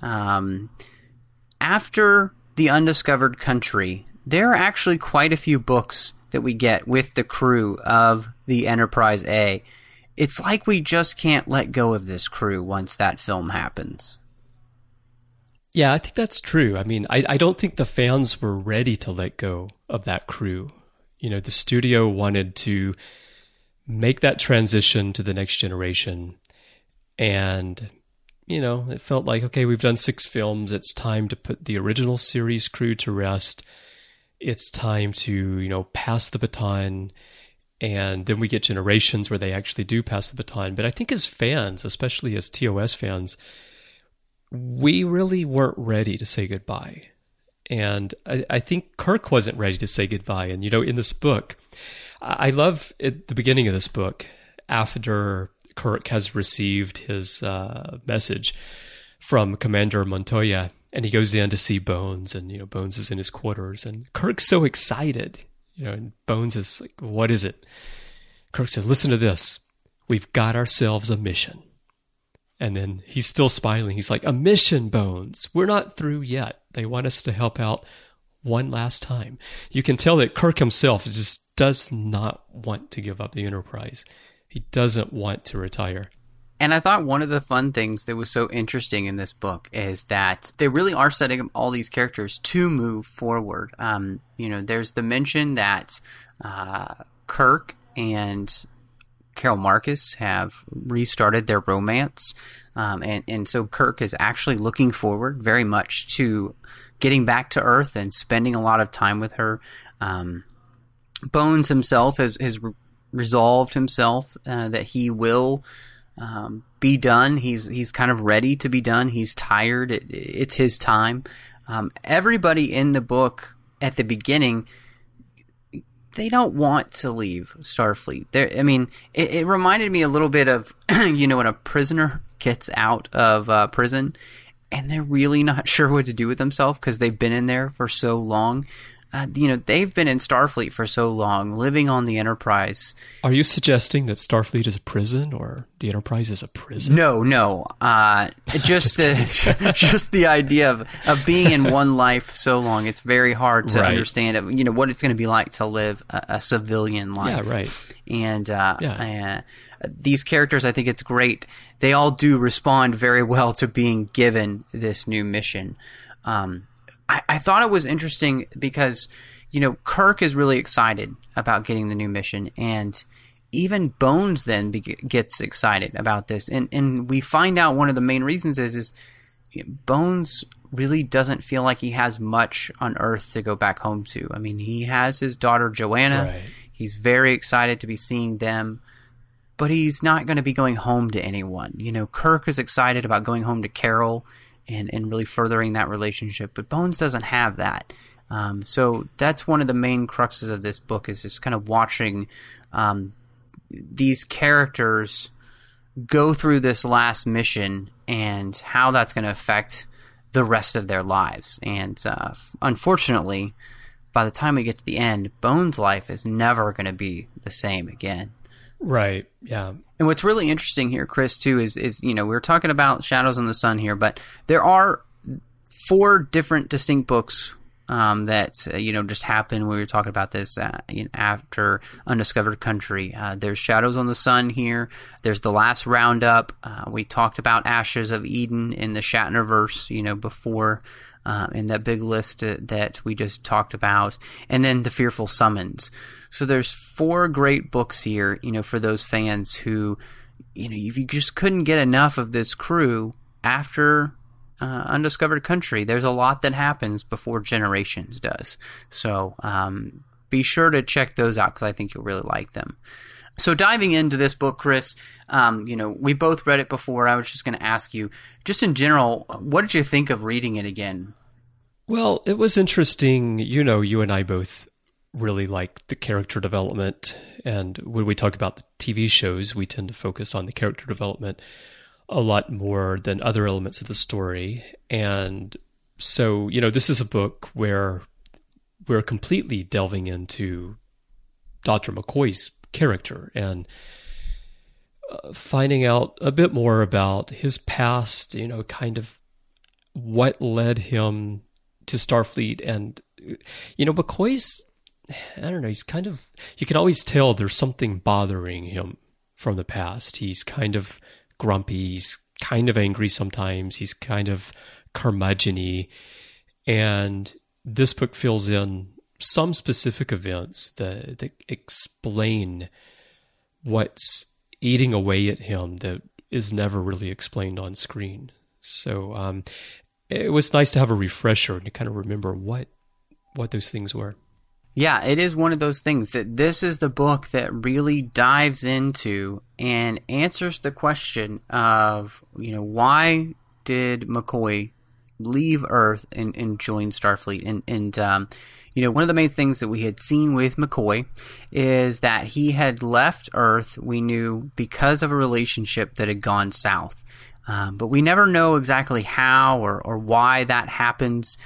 after The Undiscovered Country, there are actually quite a few books that we get with the crew of the Enterprise A. It's like we just can't let go of this crew once that film happens. Yeah, I think that's true. I mean, I don't think the fans were ready to let go of that crew. You know, the studio wanted to make that transition to the next generation. And, you know, it felt like, okay, we've done 6 films. It's time to put the original series crew to rest. It's time to, you know, pass the baton. And then we get Generations where they actually do pass the baton. But I think as fans, especially as TOS fans, we really weren't ready to say goodbye. And I think Kirk wasn't ready to say goodbye. And, you know, in this book, I love at the beginning of this book, after Kirk has received his message from Commander Montoya, and he goes in to see Bones, and, you know, Bones is in his quarters, and Kirk's so excited, you know, and Bones is like, what is it? Kirk says, listen to this. We've got ourselves a mission. And then he's still smiling. He's like, a mission, Bones. We're not through yet. They want us to help out one last time. You can tell that Kirk himself just does not want to give up the Enterprise. He doesn't want to retire. And I thought one of the fun things that was so interesting in this book is that they really are setting up all these characters to move forward. You know, there's the mention that Kirk and Carol Marcus have restarted their romance. And so Kirk is actually looking forward very much to getting back to Earth and spending a lot of time with her. Bones himself has resolved himself that he will be done. He's kind of ready to be done. He's tired. It's his time. Everybody in the book at the beginning, they don't want to leave Starfleet. It reminded me a little bit of, you know, when a prisoner gets out of prison and they're really not sure what to do with themselves because they've been in there for so long. You know, they've been in Starfleet for so long, living on the Enterprise. Are you suggesting that Starfleet is a prison, or the Enterprise is a prison? No. Just the idea of being in one life so long. It's very hard to understand, you know, what it's going to be like to live a civilian life. Yeah, right. And these characters, I think it's great. They all do respond very well to being given this new mission. I thought it was interesting because, you know, Kirk is really excited about getting the new mission, and even Bones then gets excited about this. And we find out one of the main reasons is Bones really doesn't feel like he has much on Earth to go back home to. I mean, he has his daughter Joanna. Right. He's very excited to be seeing them, but he's not going to be going home to anyone. You know, Kirk is excited about going home to Carol and really furthering that relationship. But Bones doesn't have that. So that's one of the main cruxes of this book, is just kind of watching these characters go through this last mission and how that's going to affect the rest of their lives. And unfortunately, by the time we get to the end, Bones' life is never going to be the same again. Right, yeah. And what's really interesting here, Chris, too, is you know, we're talking about Shadows on the Sun here, but there are 4 different distinct books that, you know, just happened when we were talking about this after Undiscovered Country. There's Shadows on the Sun here. There's The Last Roundup. We talked about Ashes of Eden in the Shatnerverse, you know, before in that big list that we just talked about. And then The Fearful Summons. So there's 4 great books here, you know, for those fans who, you know, if you just couldn't get enough of this crew after Undiscovered Country. There's a lot that happens before Generations does. So be sure to check those out, because I think you'll really like them. So diving into this book, Chris, you know, we both read it before. I was just going to ask you, just in general, what did you think of reading it again? Well, it was interesting. You and I both really like the character development. And when we talk about the TV shows, we tend to focus on the character development a lot more than other elements of the story. And so, this is a book where we're completely delving into Dr. McCoy's character and finding out a bit more about his past, kind of what led him to Starfleet. And, McCoy's, I don't know, he's kind of, you can always tell there's something bothering him from the past. He's kind of grumpy. He's kind of angry sometimes. He's kind of curmudgeon-y. And this book fills in some specific events that explain what's eating away at him that is never really explained on screen. So it was nice to have a refresher and to kind of remember what those things were. Yeah, it is one of those things that this is the book that really dives into and answers the question of, why did McCoy leave Earth and join Starfleet? And one of the main things that we had seen with McCoy is that he had left Earth, we knew, because of a relationship that had gone south. But we never know exactly how or why that happens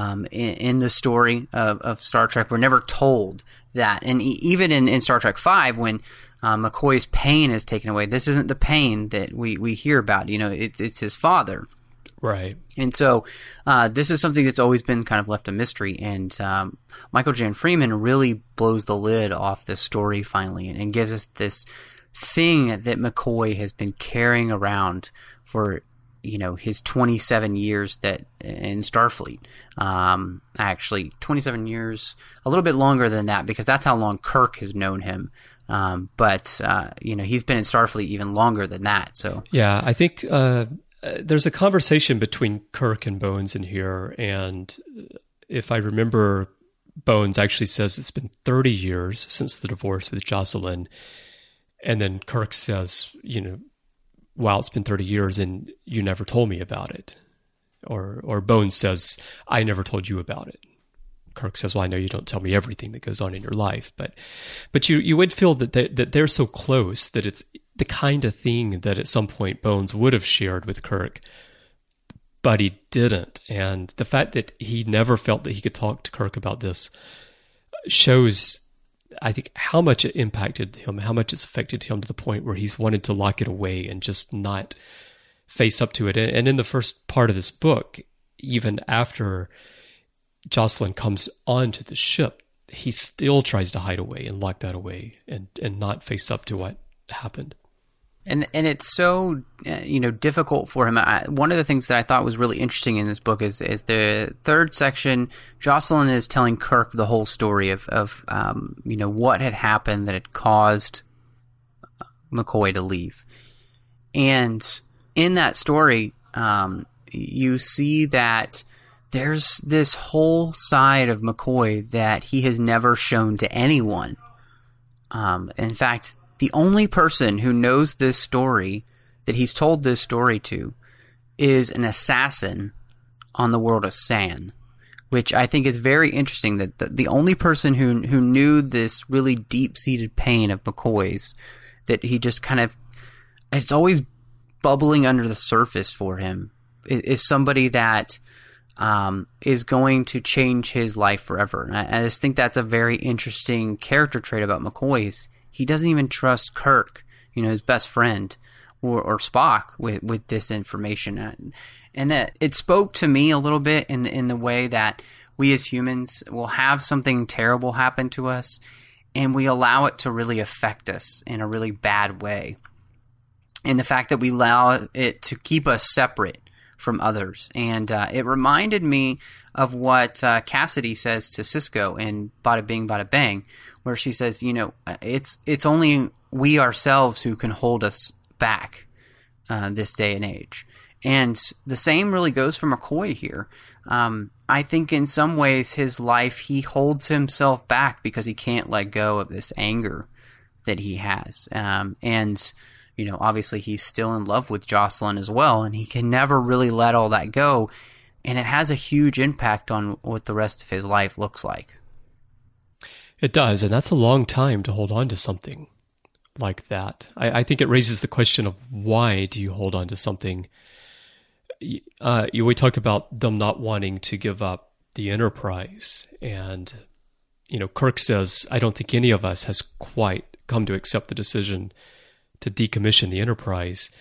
in the story of Star Trek. We're never told that. And even in Star Trek V, when McCoy's pain is taken away, this isn't the pain that we hear about. It's his father. Right. And so this is something that's always been kind of left a mystery. And Michael Jan Freeman really blows the lid off this story finally and gives us this thing that McCoy has been carrying around for his 27 years that in Starfleet. Actually 27 years, a little bit longer than that, because that's how long Kirk has known him. But he's been in Starfleet even longer than that. So yeah, I think there's a conversation between Kirk and Bones in here, and if I remember, Bones actually says it's been 30 years since the divorce with Jocelyn, and then Kirk says, wow, it's been 30 years and you never told me about it. Or Bones says, I never told you about it. Kirk says, well, I know you don't tell me everything that goes on in your life, but you would feel that they're so close that it's the kind of thing that at some point Bones would have shared with Kirk, but he didn't. And the fact that he never felt that he could talk to Kirk about this shows, I think, how much it impacted him, how much it's affected him to the point where he's wanted to lock it away and just not face up to it. And in the first part of this book, even after Jocelyn comes onto the ship, he still tries to hide away and lock that away and not face up to what happened. And it's so difficult for him. One of the things that I thought was really interesting in this book is the third section. Jocelyn is telling Kirk the whole story of what had happened that had caused McCoy to leave. And in that story, you see that there's this whole side of McCoy that he has never shown to anyone. In fact, the only person who knows this story, that he's told this story to, is an assassin on the world of San, which I think is very interesting, that the only person who knew this really deep-seated pain of McCoy's, that he just kind of, it's always bubbling under the surface for him, is somebody that is going to change his life forever. And I just think that's a very interesting character trait about McCoy's. He doesn't even trust Kirk, his best friend, or Spock with this information. And that it spoke to me a little bit in the way that we as humans will have something terrible happen to us, and we allow it to really affect us in a really bad way. And the fact that we allow it to keep us separate from others. And it reminded me of what Cassidy says to Sisko in Bada Bing, Bada Bang, where she says, it's only we ourselves who can hold us back this day and age. And the same really goes for McCoy here. I think in some ways his life, he holds himself back because he can't let go of this anger that he has. And obviously he's still in love with Jocelyn as well, and he can never really let all that go. and it has a huge impact on what the rest of his life looks like. It does, and that's a long time to hold on to something like that. I think it raises the question of why do you hold on to something? We talk about them not wanting to give up the Enterprise, and Kirk says, I don't think any of us has quite come to accept the decision to decommission the Enterprise.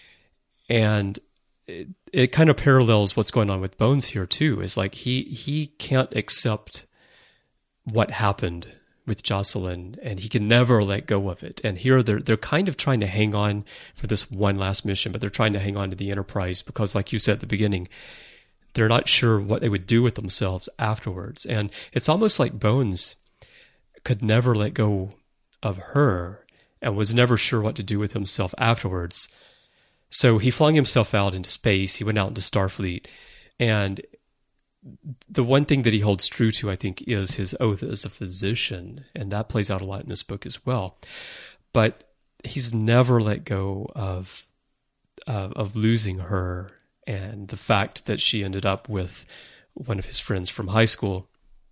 And it kind of parallels what's going on with Bones here too. Is like he can't accept what happened with Jocelyn, and he can never let go of it. And here they're kind of trying to hang on for this one last mission, but they're trying to hang on to the Enterprise because, like you said at the beginning, they're not sure what they would do with themselves afterwards. And it's almost like Bones could never let go of her and was never sure what to do with himself afterwards. So he flung himself out into space. He went out into Starfleet, and the one thing that he holds true to, I think, is his oath as a physician, and that plays out a lot in this book as well. But he's never let go of losing her, and the fact that she ended up with one of his friends from high school.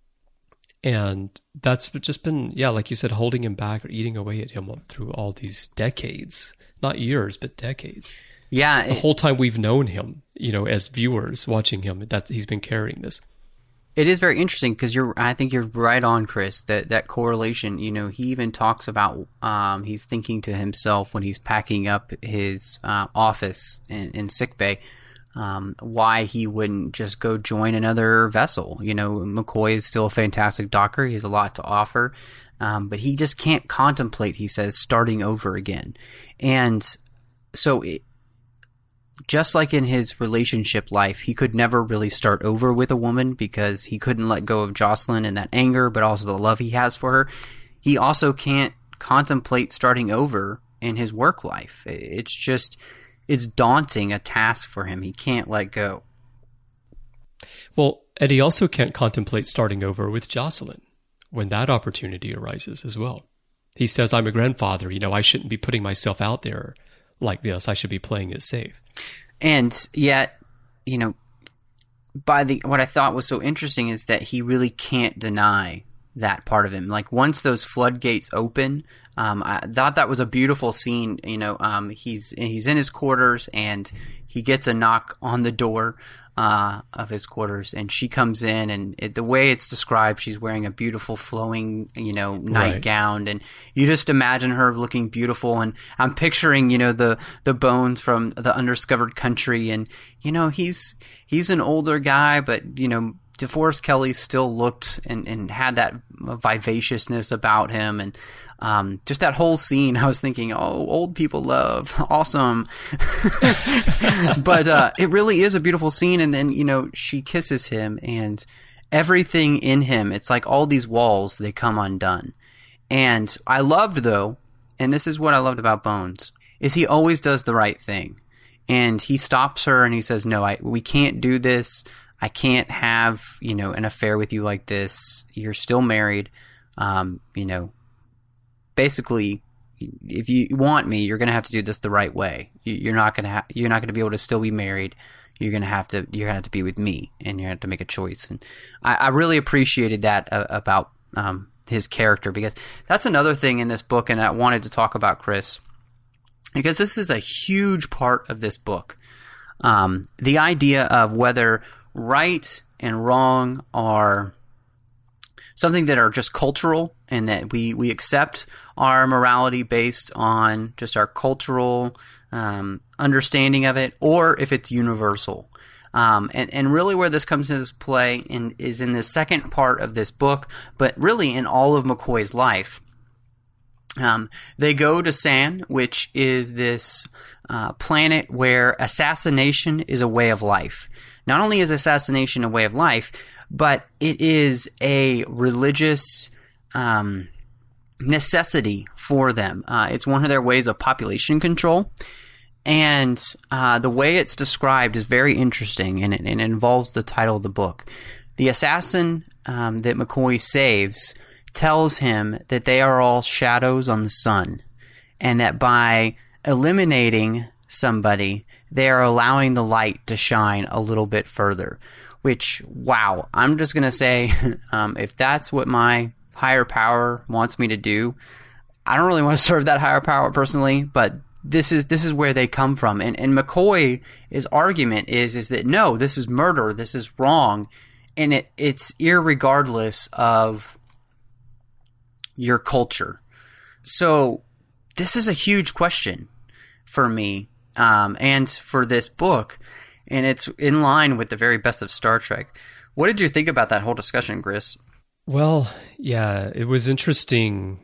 And that's just been, like you said, holding him back or eating away at him through all these decades. Not years, but decades. Yeah. The whole time we've known him, as viewers watching him, that he's been carrying this. It is very interesting because I think you're right on, Chris, that correlation. He even talks about he's thinking to himself when he's packing up his office in sickbay, why he wouldn't just go join another vessel. McCoy is still a fantastic docker. He has a lot to offer, but he just can't contemplate, he says, starting over again. And so just like in his relationship life, he could never really start over with a woman because he couldn't let go of Jocelyn and that anger, but also the love he has for her. He also can't contemplate starting over in his work life. It's daunting a task for him. He can't let go. Well, and he also can't contemplate starting over with Jocelyn when that opportunity arises as well. He says, I'm a grandfather, I shouldn't be putting myself out there like this. I should be playing it safe. And yet, what I thought was so interesting is that he really can't deny that part of him. Like once those floodgates open, I thought that was a beautiful scene. He's in his quarters and he gets a knock on the door of his quarters, and she comes in, and the way it's described, she's wearing a beautiful flowing, nightgown, and you just imagine her looking beautiful. And I'm picturing, the Bones from the Undiscovered Country, and he's an older guy, but DeForest Kelley still looked and had that vivaciousness about him, and just that whole scene, I was thinking, oh, old people love, awesome. But it really is a beautiful scene. And then, she kisses him, and everything in him, it's like all these walls, they come undone. And I loved, though, and this is what I loved about Bones, is he always does the right thing. And he stops her and he says, no, we can't do this. I can't have, an affair with you like this. You're still married. Basically, if you want me, you're going to have to do this the right way. You're not going to be able to still be married. You're going to have to be with me, and you have to make a choice. And I really appreciated that about his character, because that's another thing in this book, and I wanted to talk about, Chris, because this is a huge part of this book. The idea of whether right and wrong are something that are just cultural, and that we accept our morality based on just our cultural understanding of it, or if it's universal. And really where this comes into play is in the second part of this book, but really in all of McCoy's life. They go to San, which is this planet where assassination is a way of life. Not only is assassination a way of life, but it is a religious necessity for them. It's one of their ways of population control. And the way it's described is very interesting, and it involves the title of the book. The assassin that McCoy saves tells him that they are all shadows on the sun, and that by eliminating somebody, they are allowing the light to shine a little bit further. Which, wow, I'm just going to say, if that's what my higher power wants me to do, I don't really want to serve that higher power personally, but this is where they come from. And McCoy's argument is that no, this is murder, this is wrong, and it's irregardless of your culture. So this is a huge question for me, and for this book, and it's in line with the very best of Star Trek. What did you think about that whole discussion, Chris? Well, yeah, it was interesting.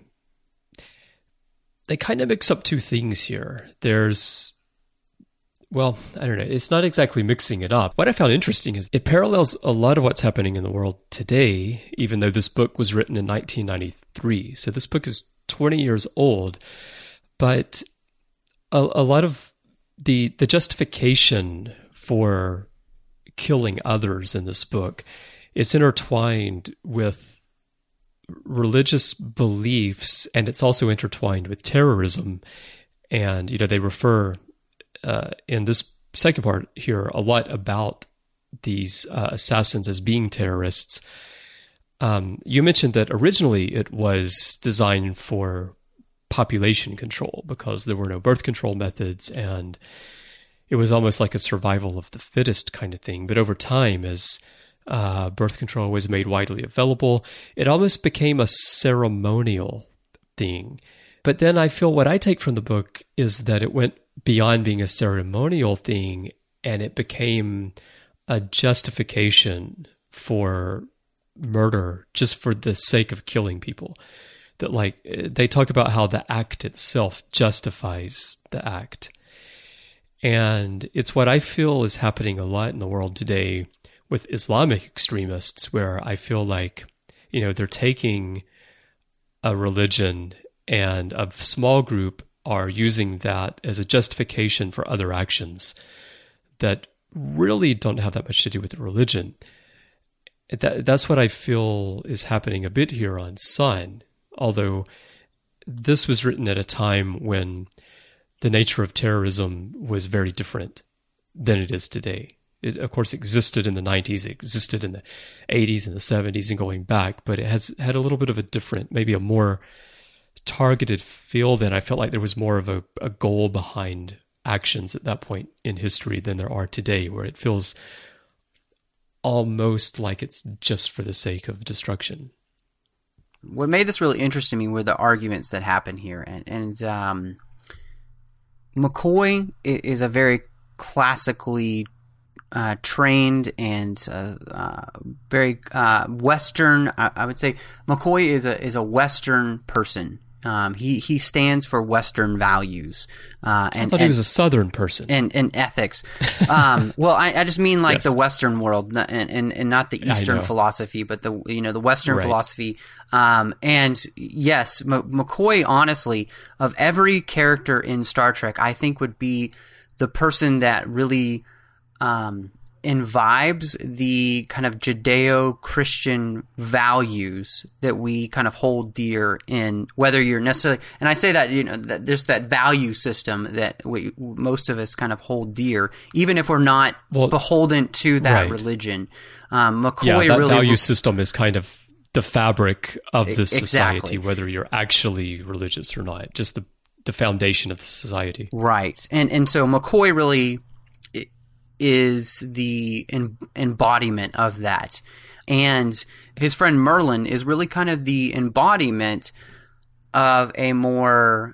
They kind of mix up two things here. There's, well, I don't know. It's not exactly mixing it up. What I found interesting is it parallels a lot of what's happening in the world today, even though this book was written in 1993. So this book is 20 years old. But a lot of the justification for killing others in this book is intertwined with religious beliefs, and it's also intertwined with terrorism. And, they refer in this second part here a lot about these assassins as being terrorists. You mentioned that originally it was designed for population control because there were no birth control methods, and it was almost like a survival of the fittest kind of thing. But over time, as birth control was made widely available, it almost became a ceremonial thing. But then I feel what I take from the book is that it went beyond being a ceremonial thing, and it became a justification for murder just for the sake of killing people. That, like, they talk about how the act itself justifies the act. And it's what I feel is happening a lot in the world today with Islamic extremists, where I feel like, they're taking a religion and a small group are using that as a justification for other actions that really don't have that much to do with the religion. That's what I feel is happening a bit here on Sun, although this was written at a time when the nature of terrorism was very different than it is today. It, of course, existed in the 90s, it existed in the 80s and the 70s and going back, but it has had a little bit of a different, maybe a more targeted feel then. I felt like there was more of a goal behind actions at that point in history than there are today, where it feels almost like it's just for the sake of destruction. What made this really interesting to me were the arguments that happen here. And McCoy is a very classically trained and very Western. I would say McCoy is a Western person. He stands for Western values. I thought he was a Southern person. And ethics. Well, I just mean like yes. the Western world, and not the Eastern philosophy, but the Western right. philosophy. And yes, McCoy, honestly, of every character in Star Trek, I think would be the person that really imbibes the kind of Judeo-Christian values that we kind of hold dear in, whether you're necessarily, and I say that, that there's that value system that most of us kind of hold dear, even if we're not beholden to that right. religion. McCoy that really value system is kind of the fabric of this society, exactly. whether you're actually religious or not, just the foundation of the society. Right. And so McCoy really is the embodiment of that. And his friend Merlin is really kind of the embodiment of a more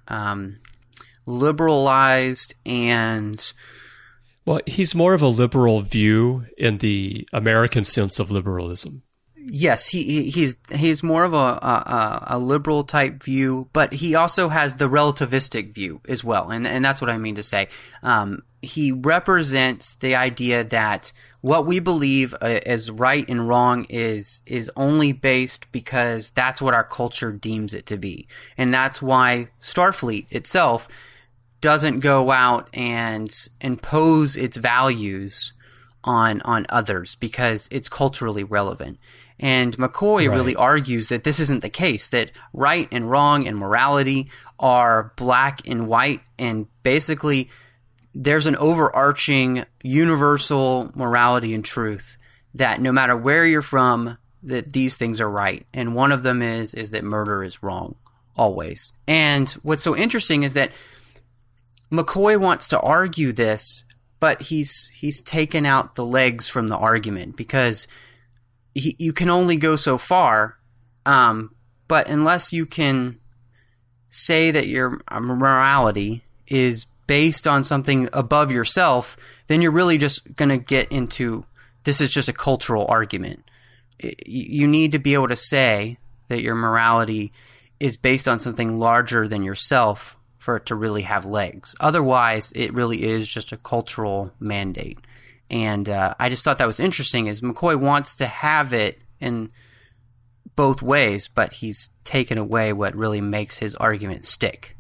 liberalized and... Well, he's more of a liberal view in the American sense of liberalism. Yes, he's more of a liberal type view, but he also has the relativistic view as well, and that's what I mean to say. He represents the idea that what we believe as right and wrong is only based because that's what our culture deems it to be, and that's why Starfleet itself doesn't go out and impose its values on others because it's culturally relevant. And McCoy right. really argues that this isn't the case, that right and wrong and morality are black and white, and basically there's an overarching universal morality and truth that no matter where you're from, that these things are right. And one of them is that murder is wrong, always. And what's so interesting is that McCoy wants to argue this, but he's taken out the legs from the argument, because you can only go so far. But unless you can say that your morality is based on something above yourself, then you're really just going to get into, this is just a cultural argument. You need to be able to say that your morality is based on something larger than yourself for it to really have legs. Otherwise, it really is just a cultural mandate. And I just thought that was interesting, is McCoy wants to have it in both ways, but he's taken away what really makes his argument stick.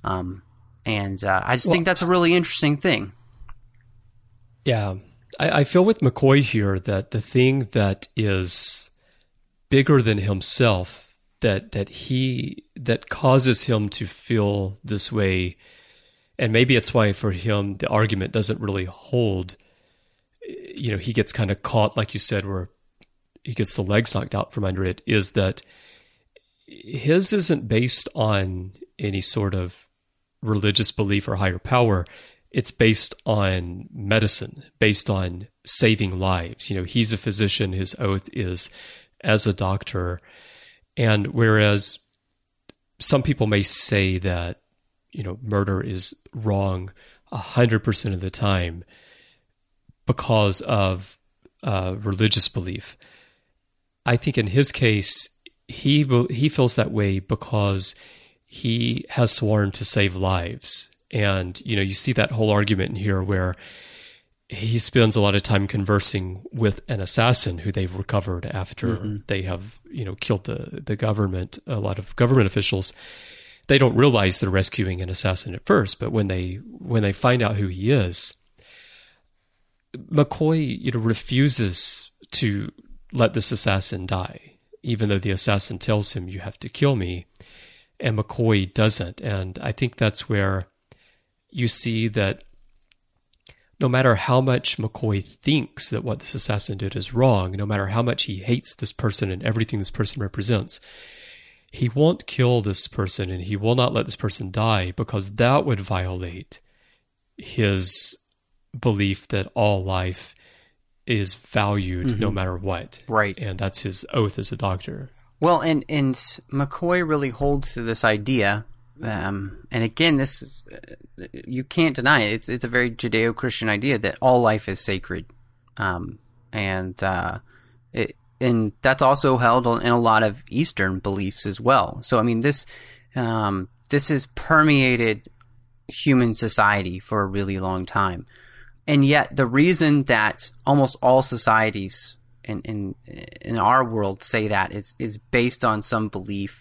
I just think that's a really interesting thing. Yeah. I feel with McCoy here that the thing that is bigger than himself, that causes him to feel this way, and maybe it's why for him the argument doesn't really hold. You know, he gets kind of caught, like you said, where he gets the legs knocked out from under it, is that his isn't based on any sort of religious belief or higher power. It's based on medicine, based on saving lives. You know, he's a physician. His oath is as a doctor. And whereas some people may say that, you know, murder is wrong 100% of the time because of religious belief, I think in his case, he feels that way because he has sworn to save lives. And, you know, you see that whole argument in here where he spends a lot of time conversing with an assassin who they've recovered after they have, you know, killed the government, a lot of government officials. They don't realize they're rescuing an assassin at first, but when they find out who he is, McCoy, you know, refuses to let this assassin die, even though the assassin tells him, "You have to kill me," and McCoy doesn't. And I think that's where you see that no matter how much McCoy thinks that what this assassin did is wrong, no matter how much he hates this person and everything this person represents, he won't kill this person and he will not let this person die, because that would violate his belief that all life is valued no matter what. Right. And that's his oath as a doctor. Well, and McCoy really holds to this idea. And again, this is, you can't deny it. It's a very Judeo-Christian idea that all life is sacred. And that's also held in a lot of Eastern beliefs as well. So, I mean, this has permeated human society for a really long time. And yet the reason that almost all societies in our world say that is based on some belief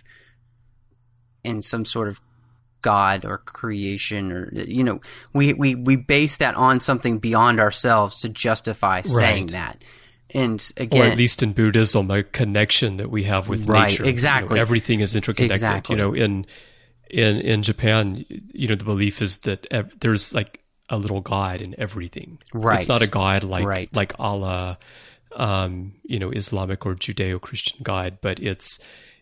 in some sort of God or creation, or, you know, we base that on something beyond ourselves to justify saying that. And again, or at least in Buddhism, a connection that we have with nature. Exactly. You know, everything is interconnected. Exactly. You know, in Japan, you know, the belief is that there's like a little God in everything. Right. It's not a God like Allah, you know, Islamic or Judeo-Christian God, but it's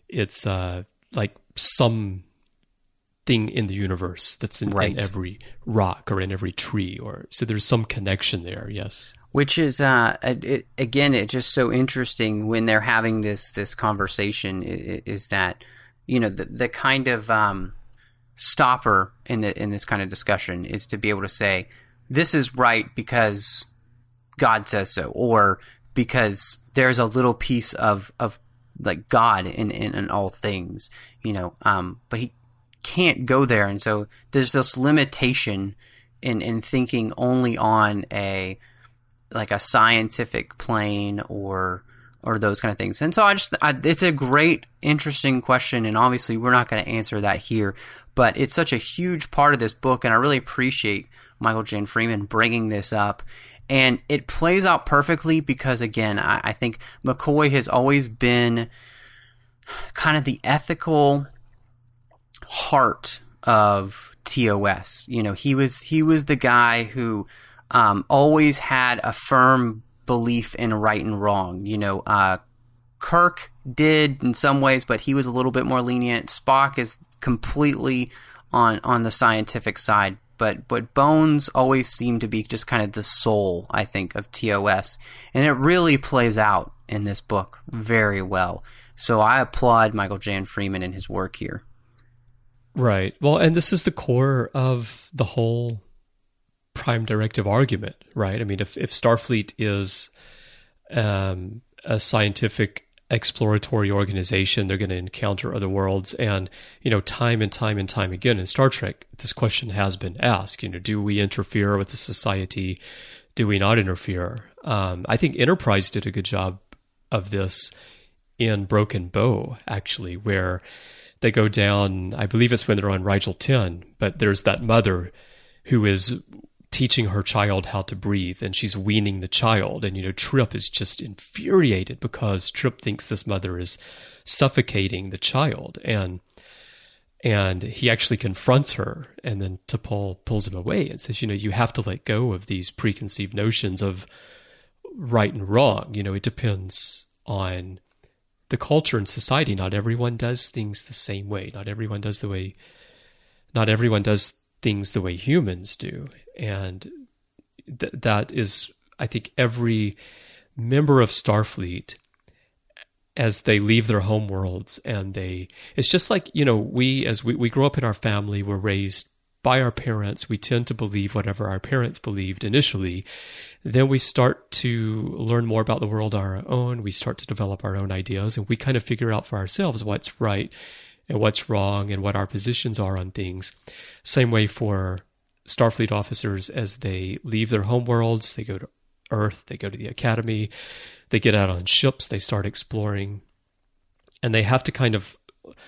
like some thing in the universe that's in every rock or in every tree, or so there's some connection there. Yes. Which is it's just so interesting when they're having this conversation, is that, you know, the kind of stopper in this kind of discussion is to be able to say, this is right because God says so, or because there's a little piece of like God in all things, you know, but he can't go there. And so there's this limitation in thinking only on a scientific plane or those kind of things. And so it's a great, interesting question. And obviously we're not going to answer that here, but it's such a huge part of this book. And I really appreciate Michael J. Freeman bringing this up. And it plays out perfectly because, again, I think McCoy has always been kind of the ethical heart of TOS. You know, he was the guy who always had a firm belief in right and wrong. You know, Kirk did in some ways, but he was a little bit more lenient. Spock is completely on the scientific side. But Bones always seemed to be just kind of the soul, I think, of TOS. And it really plays out in this book very well. So I applaud Michael Jan Freeman and his work here. Right. Well, and this is the core of the whole Prime Directive argument, right? I mean, if Starfleet is a scientific exploratory organization, they're going to encounter other worlds. And, you know, time and time and time again in Star Trek, this question has been asked, you know, do we interfere with the society? Do we not interfere? I think Enterprise did a good job of this in Broken Bow, actually, where they go down, I believe it's when they're on Rigel 10, but there's that mother who is teaching her child how to breathe, and she's weaning the child. And, you know, Trip is just infuriated because Trip thinks this mother is suffocating the child. And he actually confronts her, and then T'Pol pulls him away and says, you know, you have to let go of these preconceived notions of right and wrong. You know, it depends on the culture and society. Not everyone does things the same way. Not everyone does things the way humans do. And that is, I think, every member of Starfleet, as they leave their home worlds, and it's just like, you know, we grow up in our family, we're raised by our parents, we tend to believe whatever our parents believed initially. Then we start to learn more about the world on our own, we start to develop our own ideas, and we kind of figure out for ourselves what's right and what's wrong and what our positions are on things. Same way for Starfleet officers as they leave their home worlds, they go to Earth, they go to the Academy, they get out on ships, they start exploring, and they have to kind of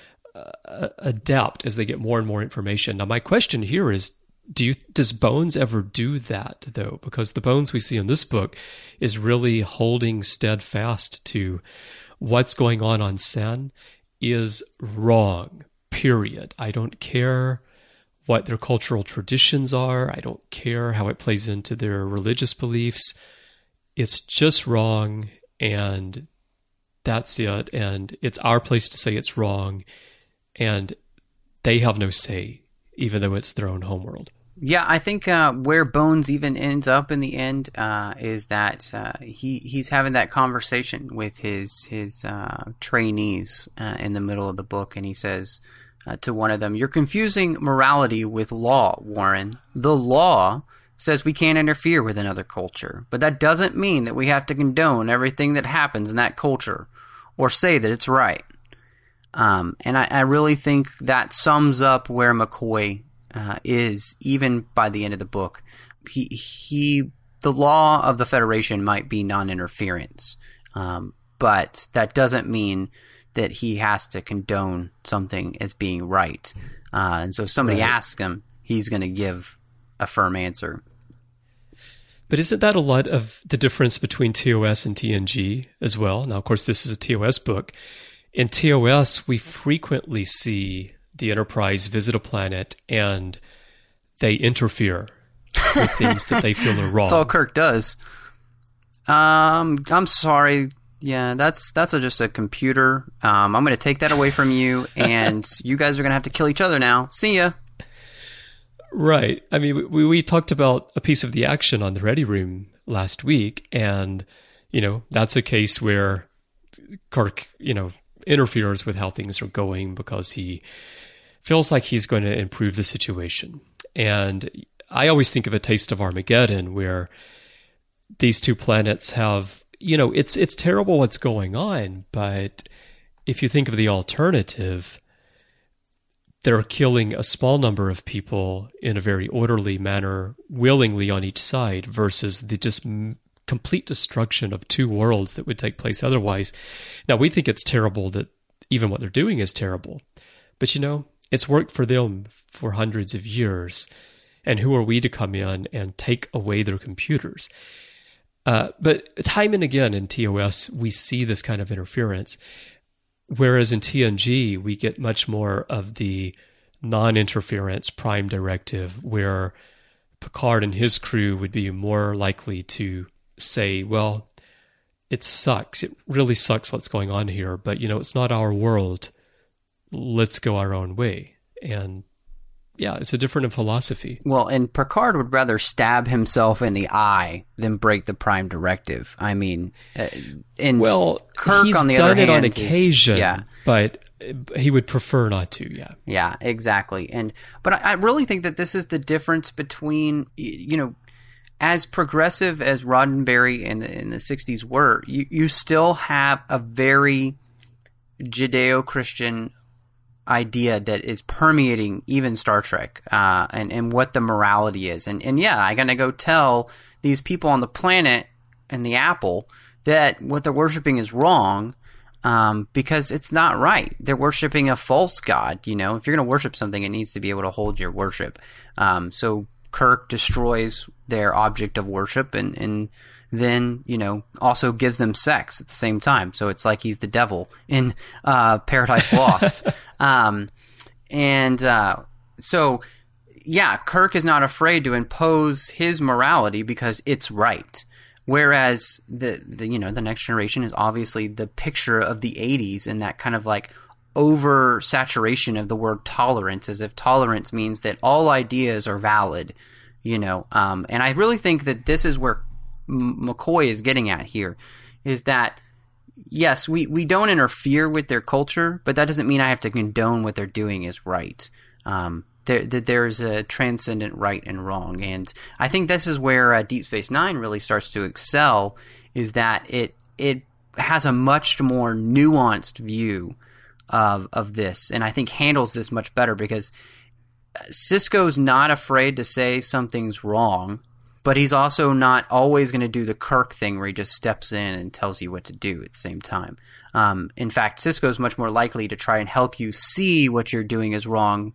adapt as they get more and more information. Now, my question here is, does Bones ever do that, though? Because the Bones we see in this book is really holding steadfast to what's going on Sen is wrong, period. I don't care what their cultural traditions are. I don't care how it plays into their religious beliefs. It's just wrong, and that's it. And it's our place to say it's wrong, and they have no say, even though it's their own homeworld. Yeah, I think where Bones even ends up in the end is that he's having that conversation with his trainees in the middle of the book, and he says to one of them, "You're confusing morality with law, Warren. The law says we can't interfere with another culture, but that doesn't mean that we have to condone everything that happens in that culture or say that it's right." And I really think that sums up where McCoy is, even by the end of the book. The law of the Federation might be non-interference, but that doesn't mean that he has to condone something as being right. And so if somebody asks him, he's going to give a firm answer. But isn't that a lot of the difference between TOS and TNG as well? Now, of course, this is a TOS book. In TOS, we frequently see the Enterprise visit a planet and they interfere with things that they feel are wrong. That's all Kirk does. I'm sorry. Yeah, that's just a computer. I'm going to take that away from you, and you guys are going to have to kill each other now. See ya. Right. I mean, we talked about a piece of the action on the Ready Room last week, and, you know, that's a case where Kirk, you know, interferes with how things are going because he feels like he's going to improve the situation. And I always think of A Taste of Armageddon, where these two planets have, you know, it's terrible what's going on, but if you think of the alternative, they're killing a small number of people in a very orderly manner, willingly on each side, versus the just complete destruction of two worlds that would take place otherwise. Now, we think it's terrible that even what they're doing is terrible, but, you know, it's worked for them for hundreds of years, and who are we to come in and take away their computers? But time and again in TOS, we see this kind of interference, whereas in TNG, we get much more of the non-interference prime directive where Picard and his crew would be more likely to say, well, it sucks. It really sucks what's going on here, but, it's not our world. Let's go our own way. And yeah, it's a different philosophy. Well, and Picard would rather stab himself in the eye than break the prime directive. I mean, and Kirk, he's on the done other it hand, on occasion, but he would prefer not to. Yeah, yeah, exactly. But I really think that this is the difference between, as progressive as Roddenberry in the 60s were, you still have a very Judeo-Christian idea that is permeating even Star Trek, and what the morality is. And yeah, I'm going to go tell these people on the planet and the apple that what they're worshiping is wrong, because it's not right. They're worshiping a false god. If you're going to worship something, it needs to be able to hold your worship. So Kirk destroys their object of worship and then, also gives them sex at the same time. So it's like he's the devil in Paradise Lost. So, yeah, Kirk is not afraid to impose his morality because it's right. Whereas the Next Generation is obviously the picture of the 80s and that kind of like oversaturation of the word tolerance, as if tolerance means that all ideas are valid, and I really think that this is where McCoy is getting at here, is that yes, we don't interfere with their culture, but that doesn't mean I have to condone what they're doing is right. There's a transcendent right and wrong, and I think this is where Deep Space Nine really starts to excel, is that it has a much more nuanced view of this, and I think handles this much better because Sisko's not afraid to say something's wrong, but he's also not always going to do the Kirk thing where he just steps in and tells you what to do at the same time. In fact, Sisko's much more likely to try and help you see what you're doing is wrong,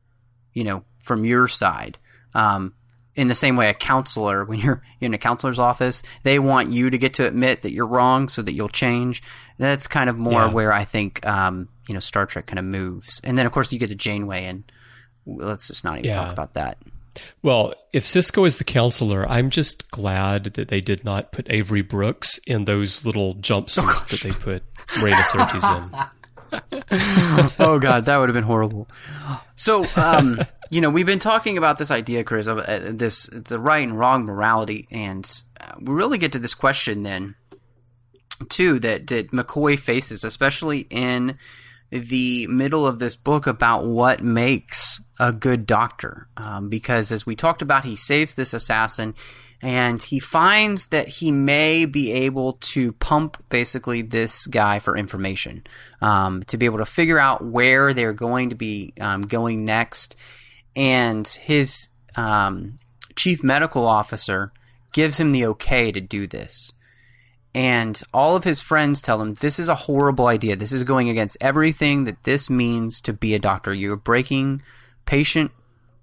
from your side. In the same way a counselor, when you're in a counselor's office, they want you to get to admit that you're wrong so that you'll change. That's kind of more where I think, Star Trek kind of moves. And then, of course, you get to Janeway, and let's just not even talk about that. Well, if Sisko is the counselor, I'm just glad that they did not put Avery Brooks in those little jumpsuits that they put Marina Sirtis in. Oh, God, that would have been horrible. So, we've been talking about this idea, Chris, of the right and wrong morality, and we really get to this question then, too, that McCoy faces, especially in the middle of this book, about what makes a good doctor. Because as we talked about, he saves this assassin and he finds that he may be able to pump basically this guy for information, to be able to figure out where they're going to be going next. And his chief medical officer gives him the okay to do this. And all of his friends tell him, this is a horrible idea. This is going against everything that this means to be a doctor. You're breaking patient,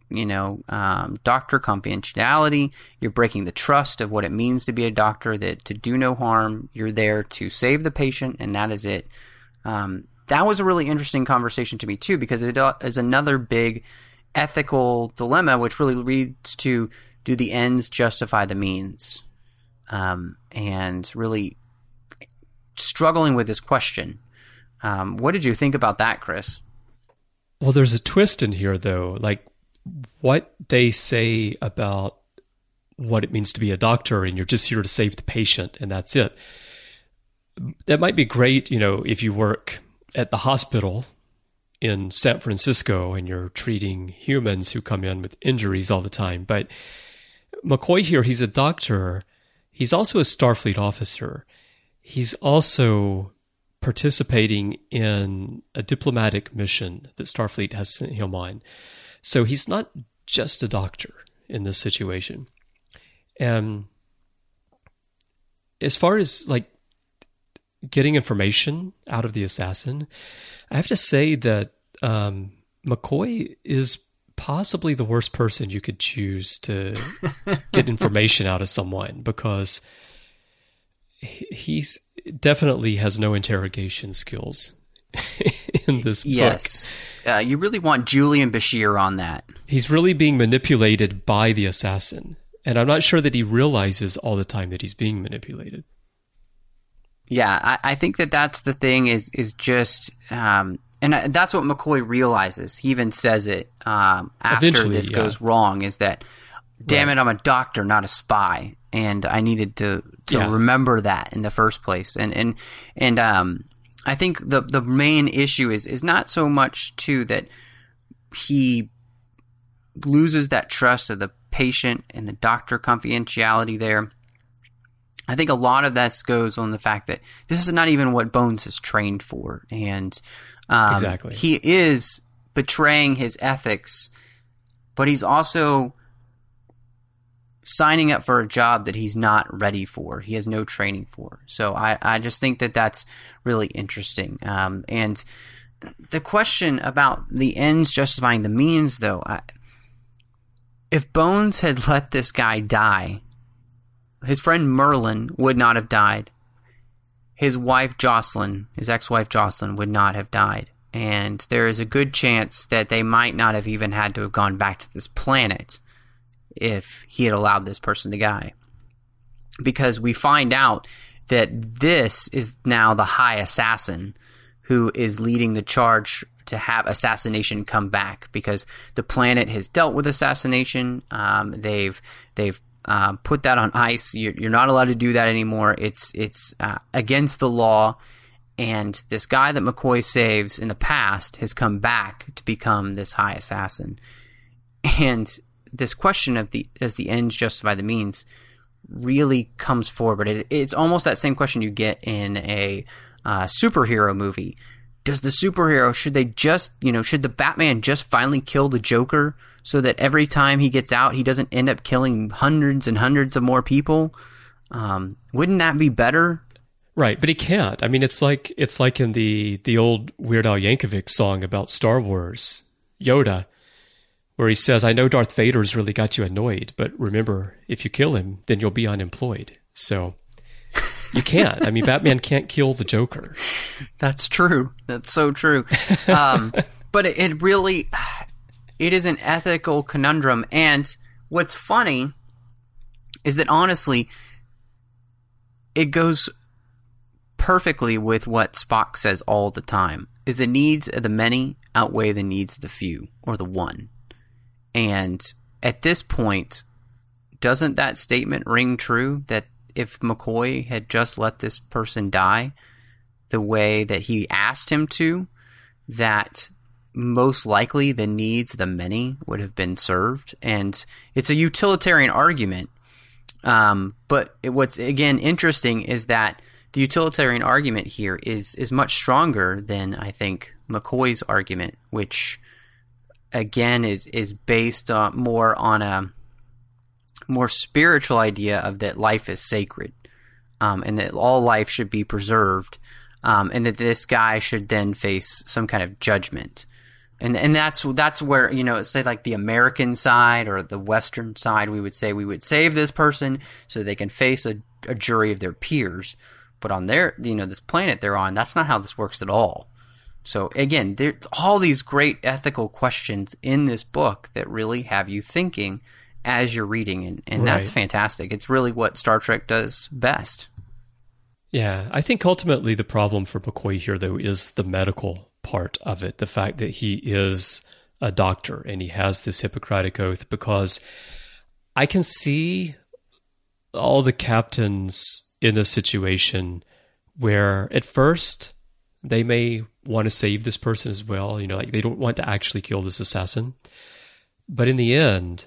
doctor confidentiality. You're breaking the trust of what it means to be a doctor, that to do no harm. You're there to save the patient, and that is it. That was a really interesting conversation to me, too, because it is another big ethical dilemma, which really leads to, do the ends justify the means? And really struggling with this question. What did you think about that, Chris? Well, there's a twist in here, though. Like, what they say about what it means to be a doctor, and you're just here to save the patient, and that's it. That might be great, if you work at the hospital in San Francisco and you're treating humans who come in with injuries all the time. But McCoy here, he's a doctor. He's also a Starfleet officer. He's also participating in a diplomatic mission that Starfleet has sent him on. So he's not just a doctor in this situation. And as far as like getting information out of the assassin, I have to say that McCoy is possibly the worst person you could choose to get information out of someone, because he's definitely has no interrogation skills in this book. Yes. You really want Julian Bashir on that. He's really being manipulated by the assassin. And I'm not sure that he realizes all the time that he's being manipulated. Yeah, I think that's the thing is just, and that's what McCoy realizes. He even says it after Eventually, this goes wrong, is that, damn it, I'm a doctor, not a spy. And I needed to remember that in the first place. And I think the main issue is not so much, too, that he loses that trust of the patient and the doctor confidentiality there. I think a lot of that goes on the fact that this is not even what Bones is trained for. And Exactly. he is betraying his ethics, but he's also signing up for a job that he's not ready for. He has no training for. So I just think that that's really interesting. And the question about the ends justifying the means, though, if Bones had let this guy die, his friend Merlin would not have died. His wife Jocelyn, his ex-wife Jocelyn, would not have died. And there is a good chance that they might not have even had to have gone back to this planet if he had allowed this person to die. Because we find out that this is now the High Assassin who is leading the charge to have assassination come back, because the planet has dealt with assassination. They've put that on ice. You're not allowed to do that anymore. It's against the law. And this guy that McCoy saves in the past has come back to become this High Assassin. And this question of does the ends justify the means really comes forward. It's almost that same question you get in a superhero movie. Does the superhero, should the Batman just finally kill the Joker so that every time he gets out, he doesn't end up killing hundreds and hundreds of more people? Wouldn't that be better? Right, but he can't. I mean, it's like in the old Weird Al Yankovic song about Star Wars, Yoda, where he says, "I know Darth Vader's really got you annoyed, but remember, if you kill him, then you'll be unemployed." So you can't. I mean, Batman can't kill the Joker. That's true. That's so true. But it really, it is an ethical conundrum. And what's funny is that, honestly, it goes perfectly with what Spock says all the time, is the needs of the many outweigh the needs of the few, or the one. And at this point, doesn't that statement ring true, that if McCoy had just let this person die the way that he asked him to, that most likely the needs of the many would have been served? And it's a utilitarian argument. But what's, again, interesting is that the utilitarian argument here is much stronger than, I think, McCoy's argument, which, again, is based more on a more spiritual idea of that life is sacred, and that all life should be preserved, and that this guy should then face some kind of judgment. And that's where, say like the American side or the Western side, we would say we would save this person so they can face a jury of their peers. But on their, this planet they're on, that's not how this works at all. So again, there all these great ethical questions in this book that really have you thinking as you're reading, and Right. that's fantastic. It's really what Star Trek does best. Yeah, I think ultimately the problem for McCoy here, though, is the medical part of it. The fact that he is a doctor and he has this Hippocratic oath, because I can see all the captains in this situation where at first they may want to save this person as well. Like they don't want to actually kill this assassin. But in the end,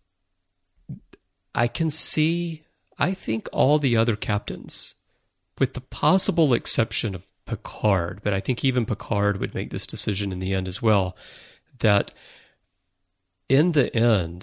I think all the other captains, with the possible exception of Picard, but I think even Picard would make this decision in the end as well, that in the end,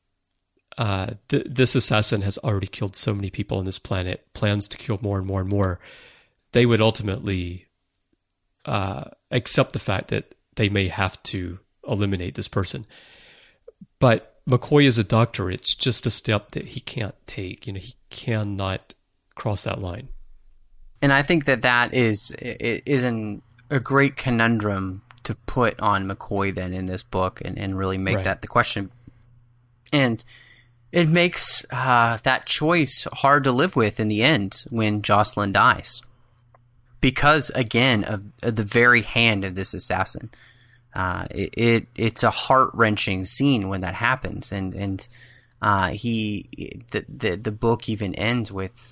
this assassin has already killed so many people on this planet, plans to kill more and more and more. They would ultimately accept the fact that they may have to eliminate this person. But McCoy is a doctor. It's just a step that he can't take. He cannot cross that line. And I think that is a great conundrum put on McCoy then in this book and really make Right. that the question. And it makes that choice hard to live with in the end when Jocelyn dies. Because, again, of the very hand of this assassin. It's a heart-wrenching scene when that happens. And the book even ends with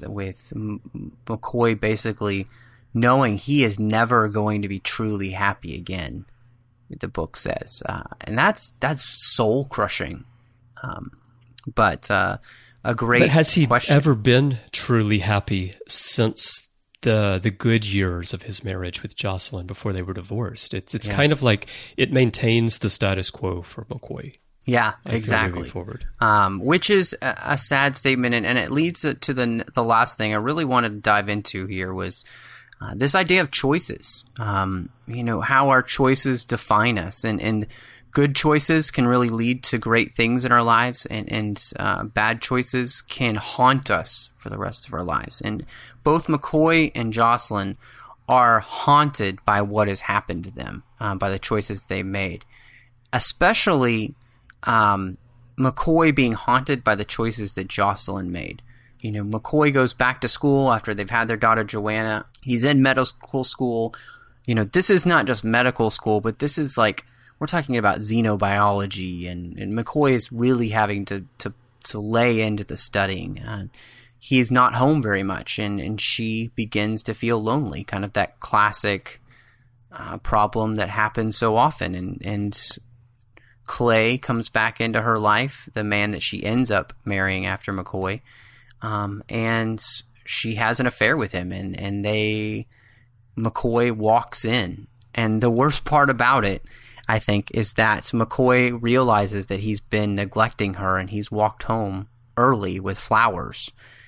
McCoy basically knowing he is never going to be truly happy again, the book says. And that's soul crushing. But a great But has he question. ever been truly happy since the good years of his marriage with Jocelyn before they were divorced? It's kind of like it maintains the status quo for McCoy. Yeah, I feel, exactly. moving forward. Which is a sad statement, and it leads to the last thing I really wanted to dive into here was this idea of choices. How our choices define us, and good choices can really lead to great things in our lives, and bad choices can haunt us for the rest of our lives. And both McCoy and Jocelyn are haunted by what has happened to them, by the choices they made. Especially McCoy being haunted by the choices that Jocelyn made. McCoy goes back to school after they've had their daughter Joanna. He's in medical school. This is not just medical school, but this is like, we're talking about xenobiology, and McCoy is really having to lay into the studying. He's not home very much, and she begins to feel lonely, kind of that classic problem that happens so often. And Clay comes back into her life, the man that she ends up marrying after McCoy, and she has an affair with him, and McCoy walks in. And the worst part about it, I think, is that McCoy realizes that he's been neglecting her, and he's walked home early with flowers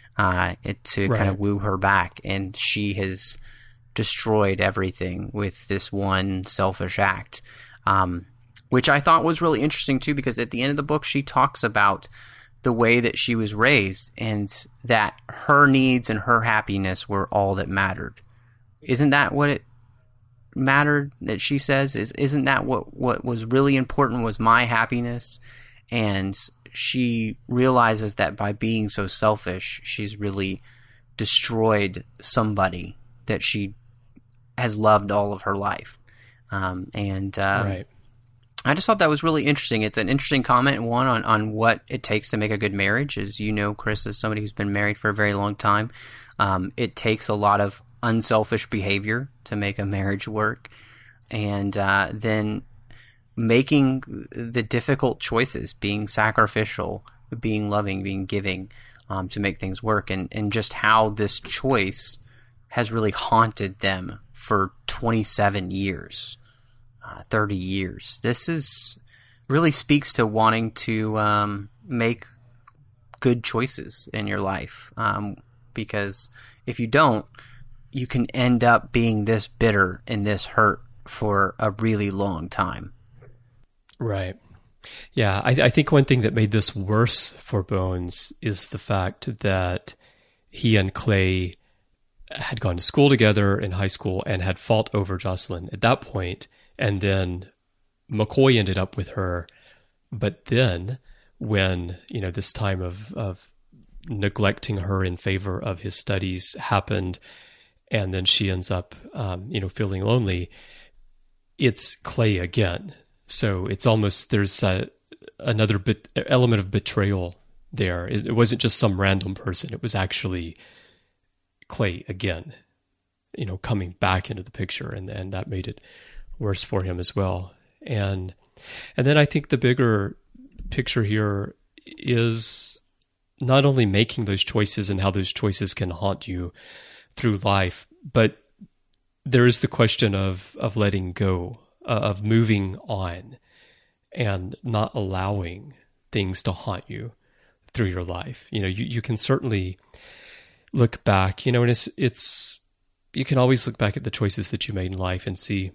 to kind of woo her back, and she has destroyed everything with this one selfish act. Which I thought was really interesting too, because at the end of the book, she talks about the way that she was raised and that her needs and her happiness were all that mattered. Isn't that what it mattered that she says? Isn't that what was really important was my happiness? And she realizes that by being so selfish, she's really destroyed somebody that she has loved all of her life. Right. I just thought that was really interesting. It's an interesting comment, one, on what it takes to make a good marriage. As you know, Chris, as somebody who's been married for a very long time, it takes a lot of unselfish behavior to make a marriage work. And then making the difficult choices, being sacrificial, being loving, being giving, to make things work. And just how this choice has really haunted them for 27 years. 30 years. This is really speaks to wanting to make good choices in your life, because if you don't, you can end up being this bitter and this hurt for a really long time. Right. Yeah, I think one thing that made this worse for Bones is the fact that he and Clay had gone to school together in high school and had fought over Jocelyn at that point. And then McCoy ended up with her. But then when, this time of neglecting her in favor of his studies happened, and then she ends up, feeling lonely, it's Clay again. So it's almost, there's another element of betrayal there. It wasn't just some random person. It was actually Clay again, coming back into the picture. And that made it worse for him as well. And then I think the bigger picture here is not only making those choices and how those choices can haunt you through life, but there is the question of letting go, of moving on and not allowing things to haunt you through your life. You can certainly look back, and it's you can always look back at the choices that you made in life and see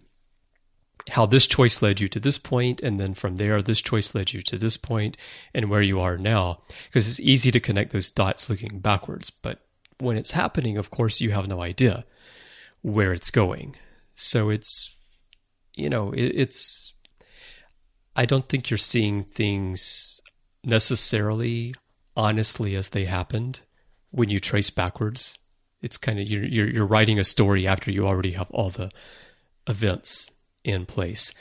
how this choice led you to this point, and then from there, this choice led you to this point and where you are now. Because it's easy to connect those dots looking backwards, but when it's happening, of course, you have no idea where it's going. So it's it's, I don't think you're seeing things necessarily honestly as they happened when you trace backwards. It's kind of, you're writing a story after you already have all the events in place.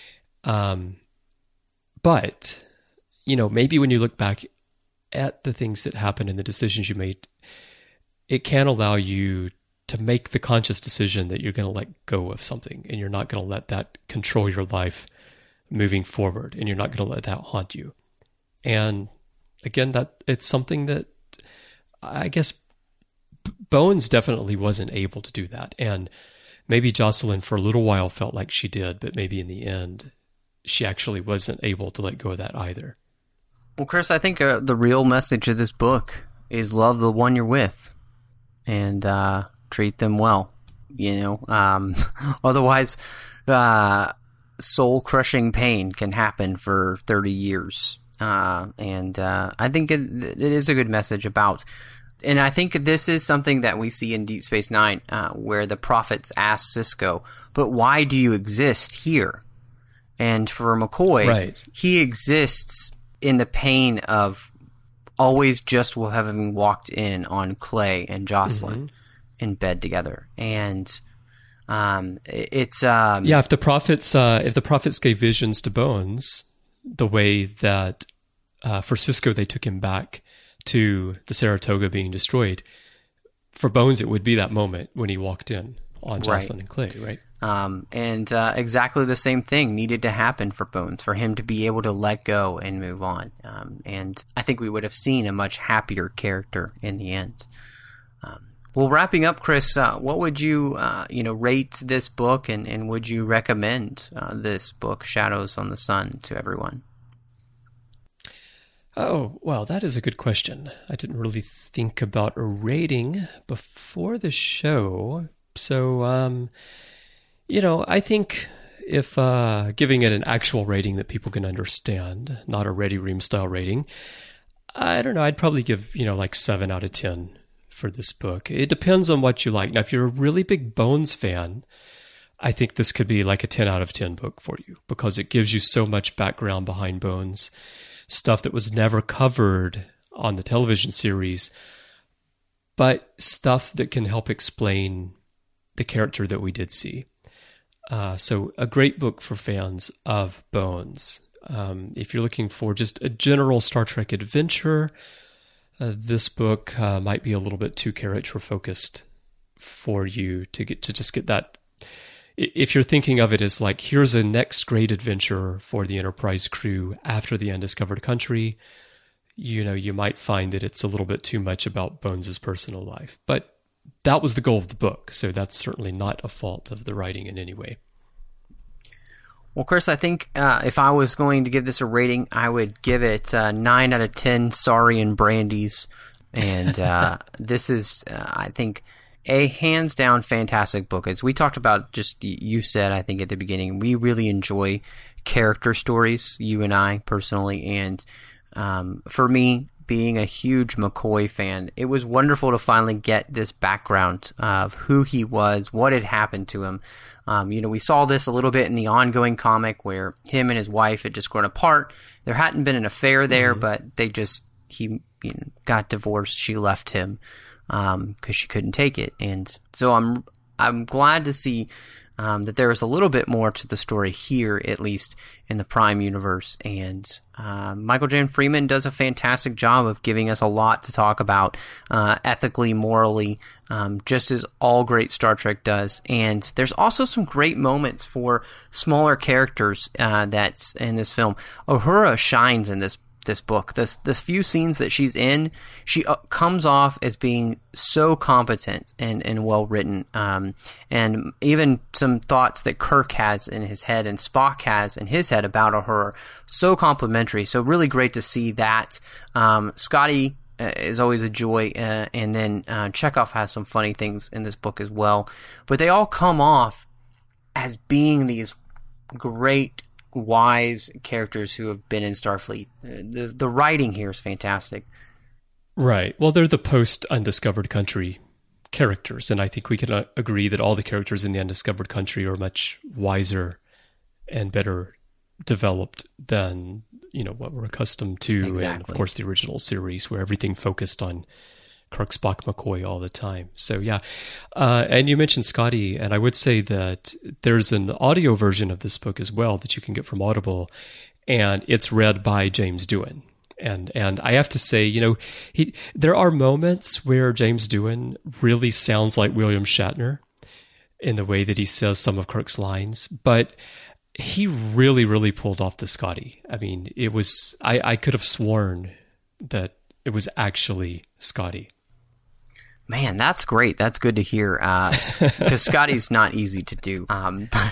But, maybe when you look back at the things that happened and the decisions you made, it can allow you to make the conscious decision that you're going to let go of something, and you're not going to let that control your life moving forward, and you're not going to let that haunt you. And again, that it's something that I guess Bones definitely wasn't able to do that. And maybe Jocelyn for a little while felt like she did, but maybe in the end, she actually wasn't able to let go of that either. Well, Chris, I think the real message of this book is love the one you're with and treat them well. Otherwise, soul-crushing pain can happen for 30 years. And I think it is a good message about... And I think this is something that we see in Deep Space Nine, where the prophets ask Sisko, but why do you exist here? And for McCoy, right, he exists in the pain of always just having walked in on Clay and Jocelyn in bed together. And it's... if the prophets gave visions to Bones, the way that for Sisko they took him back to the Saratoga being destroyed, for Bones it would be that moment when he walked in on Jocelyn and Clay, right? And exactly the same thing needed to happen for Bones, for him to be able to let go and move on. And I think we would have seen a much happier character in the end. Well, wrapping up, Chris, what would you, rate this book, and would you recommend this book, Shadows on the Sun, to everyone? Oh, well, that is a good question. I didn't really think about a rating before the show. So, I think if giving it an actual rating that people can understand, not a Ready Room style rating, I don't know, I'd probably give, like 7 out of 10 for this book. It depends on what you like. Now, if you're a really big Bones fan, I think this could be like a 10 out of 10 book for you, because it gives you so much background behind Bones, stuff that was never covered on the television series, but stuff that can help explain the character that we did see. So a great book for fans of Bones. If you're looking for just a general Star Trek adventure, this book might be a little bit too character focused for you to just get that. If you're thinking of it as like, here's a next great adventure for the Enterprise crew after the Undiscovered Country, you might find that it's a little bit too much about Bones' personal life. But that was the goal of the book, so that's certainly not a fault of the writing in any way. Well, Chris, I think if I was going to give this a rating, I would give it 9 out of 10 Saurian brandies. And this is, I think, a hands-down fantastic book. As we talked about, just you said, I think, at the beginning, we really enjoy character stories, you and I, personally. And for me, being a huge McCoy fan, it was wonderful to finally get this background of who he was, what had happened to him. We saw this a little bit in the ongoing comic where him and his wife had just grown apart. There hadn't been an affair there, but he got divorced. She left him because she couldn't take it. And so I'm glad to see that there is a little bit more to the story here, at least in the Prime universe. And Michael J. Freeman does a fantastic job of giving us a lot to talk about ethically, morally, just as all great Star Trek does. And there's also some great moments for smaller characters that's in this film. Uhura shines in this book. This few scenes that she's in, she comes off as being so competent and well written. And even some thoughts that Kirk has in his head and Spock has in his head about her, so complimentary. So really great to see that. Scotty is always a joy, and then Chekhov has some funny things in this book as well. But they all come off as being these great, wise characters who have been in Starfleet. The writing here is fantastic. Right. Well, they're the post-Undiscovered Country characters, and I think we can agree that all the characters in the Undiscovered Country are much wiser and better developed than, what we're accustomed to. Exactly. And of course the original series where everything focused on Kirk, Spock, McCoy all the time. So yeah. And you mentioned Scotty, and I would say that there's an audio version of this book as well that you can get from Audible, and it's read by James Doohan. And I have to say, there are moments where James Doohan really sounds like William Shatner in the way that he says some of Kirk's lines, but he really, really pulled off the Scotty. I mean, it was, I could have sworn that it was actually Scotty. Man, that's great. That's good to hear, because Scotty's not easy to do. Well,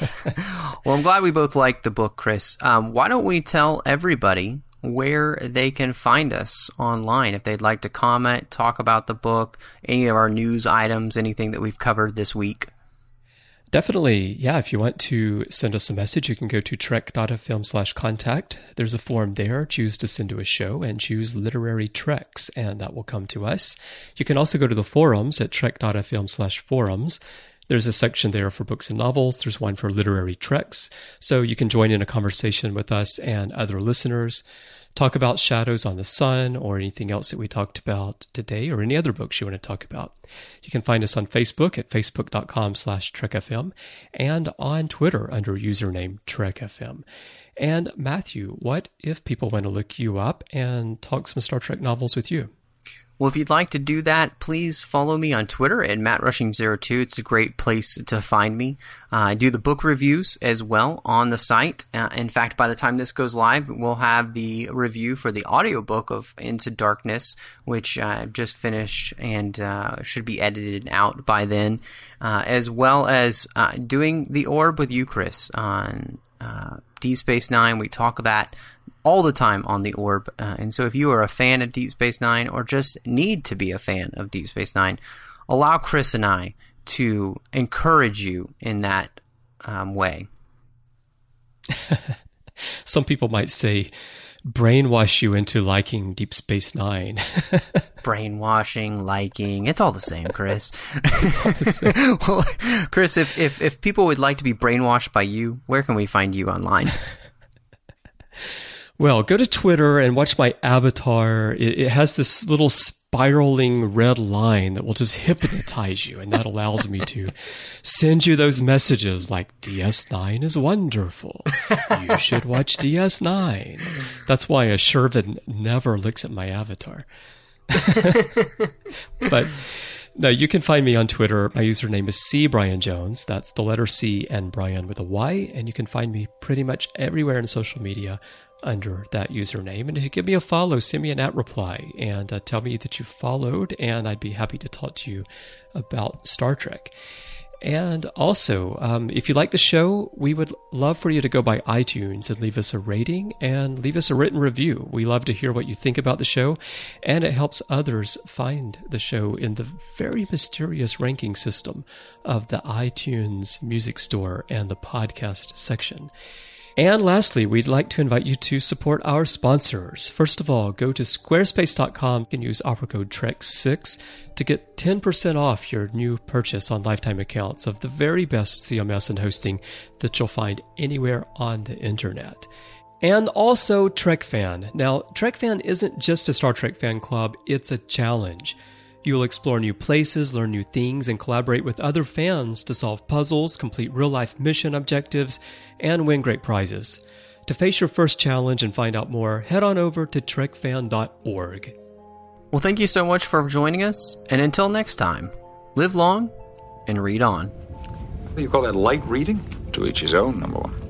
I'm glad we both liked the book, Chris. Why don't we tell everybody where they can find us online if they'd like to comment, talk about the book, any of our news items, anything that we've covered this week? Definitely. Yeah. If you want to send us a message, you can go to trek.fm/contact. There's a form there. Choose to send to a show and choose Literary Treks, and that will come to us. You can also go to the forums at trek.fm/forums. There's a section there for books and novels. There's one for literary treks. So you can join in a conversation with us and other listeners. Talk about Shadows on the Sun or anything else that we talked about today, or any other books you want to talk about. You can find us on Facebook at facebook.com/TrekFM and on Twitter under username TrekFM. And Matthew, what if people want to look you up and talk some Star Trek novels with you? Well, if you'd like to do that, please follow me on Twitter at MattRushing02. It's a great place to find me. I do the book reviews as well on the site. In fact, by the time this goes live, we'll have the review for the audiobook of Into Darkness, which I've just finished and should be edited out by then, as well as doing The Orb with you, Chris, on Deep Space Nine. We talk about all the time on The Orb. And so if you are a fan of Deep Space Nine or just need to be a fan of Deep Space Nine, allow Chris and I to encourage you in that way. Some people might say brainwash you into liking Deep Space Nine. Brainwashing, liking, it's all the same, Chris. It's all the same. Well, Chris, if people would like to be brainwashed by you, where can we find you online? Well, go to Twitter and watch my avatar. It has this little spiraling red line that will just hypnotize you, and that allows me to send you those messages like, DS9 is wonderful. You should watch DS9. That's why a Shervin never looks at my avatar. But no, you can find me on Twitter. My username is CBrianJones. That's the letter C and Brian with a Y. And you can find me pretty much everywhere in social media under that username. And if you give me a follow, send me an @reply and tell me that you followed, and I'd be happy to talk to you about Star Trek. And also, if you like the show, we would love for you to go by iTunes and leave us a rating and leave us a written review. We love to hear what you think about the show, and it helps others find the show in the very mysterious ranking system of the iTunes Music Store and the podcast section. And lastly, we'd like to invite you to support our sponsors. First of all, go to squarespace.com and use offer code TREK6 to get 10% off your new purchase on lifetime accounts of the very best CMS and hosting that you'll find anywhere on the internet. And also TrekFan. Now, TrekFan isn't just a Star Trek fan club, it's a challenge. You'll explore new places, learn new things, and collaborate with other fans to solve puzzles, complete real-life mission objectives, and win great prizes. To face your first challenge and find out more, head on over to trekfan.org. Well, thank you so much for joining us, and until next time, live long and read on. You call that light reading? To each his own, number one.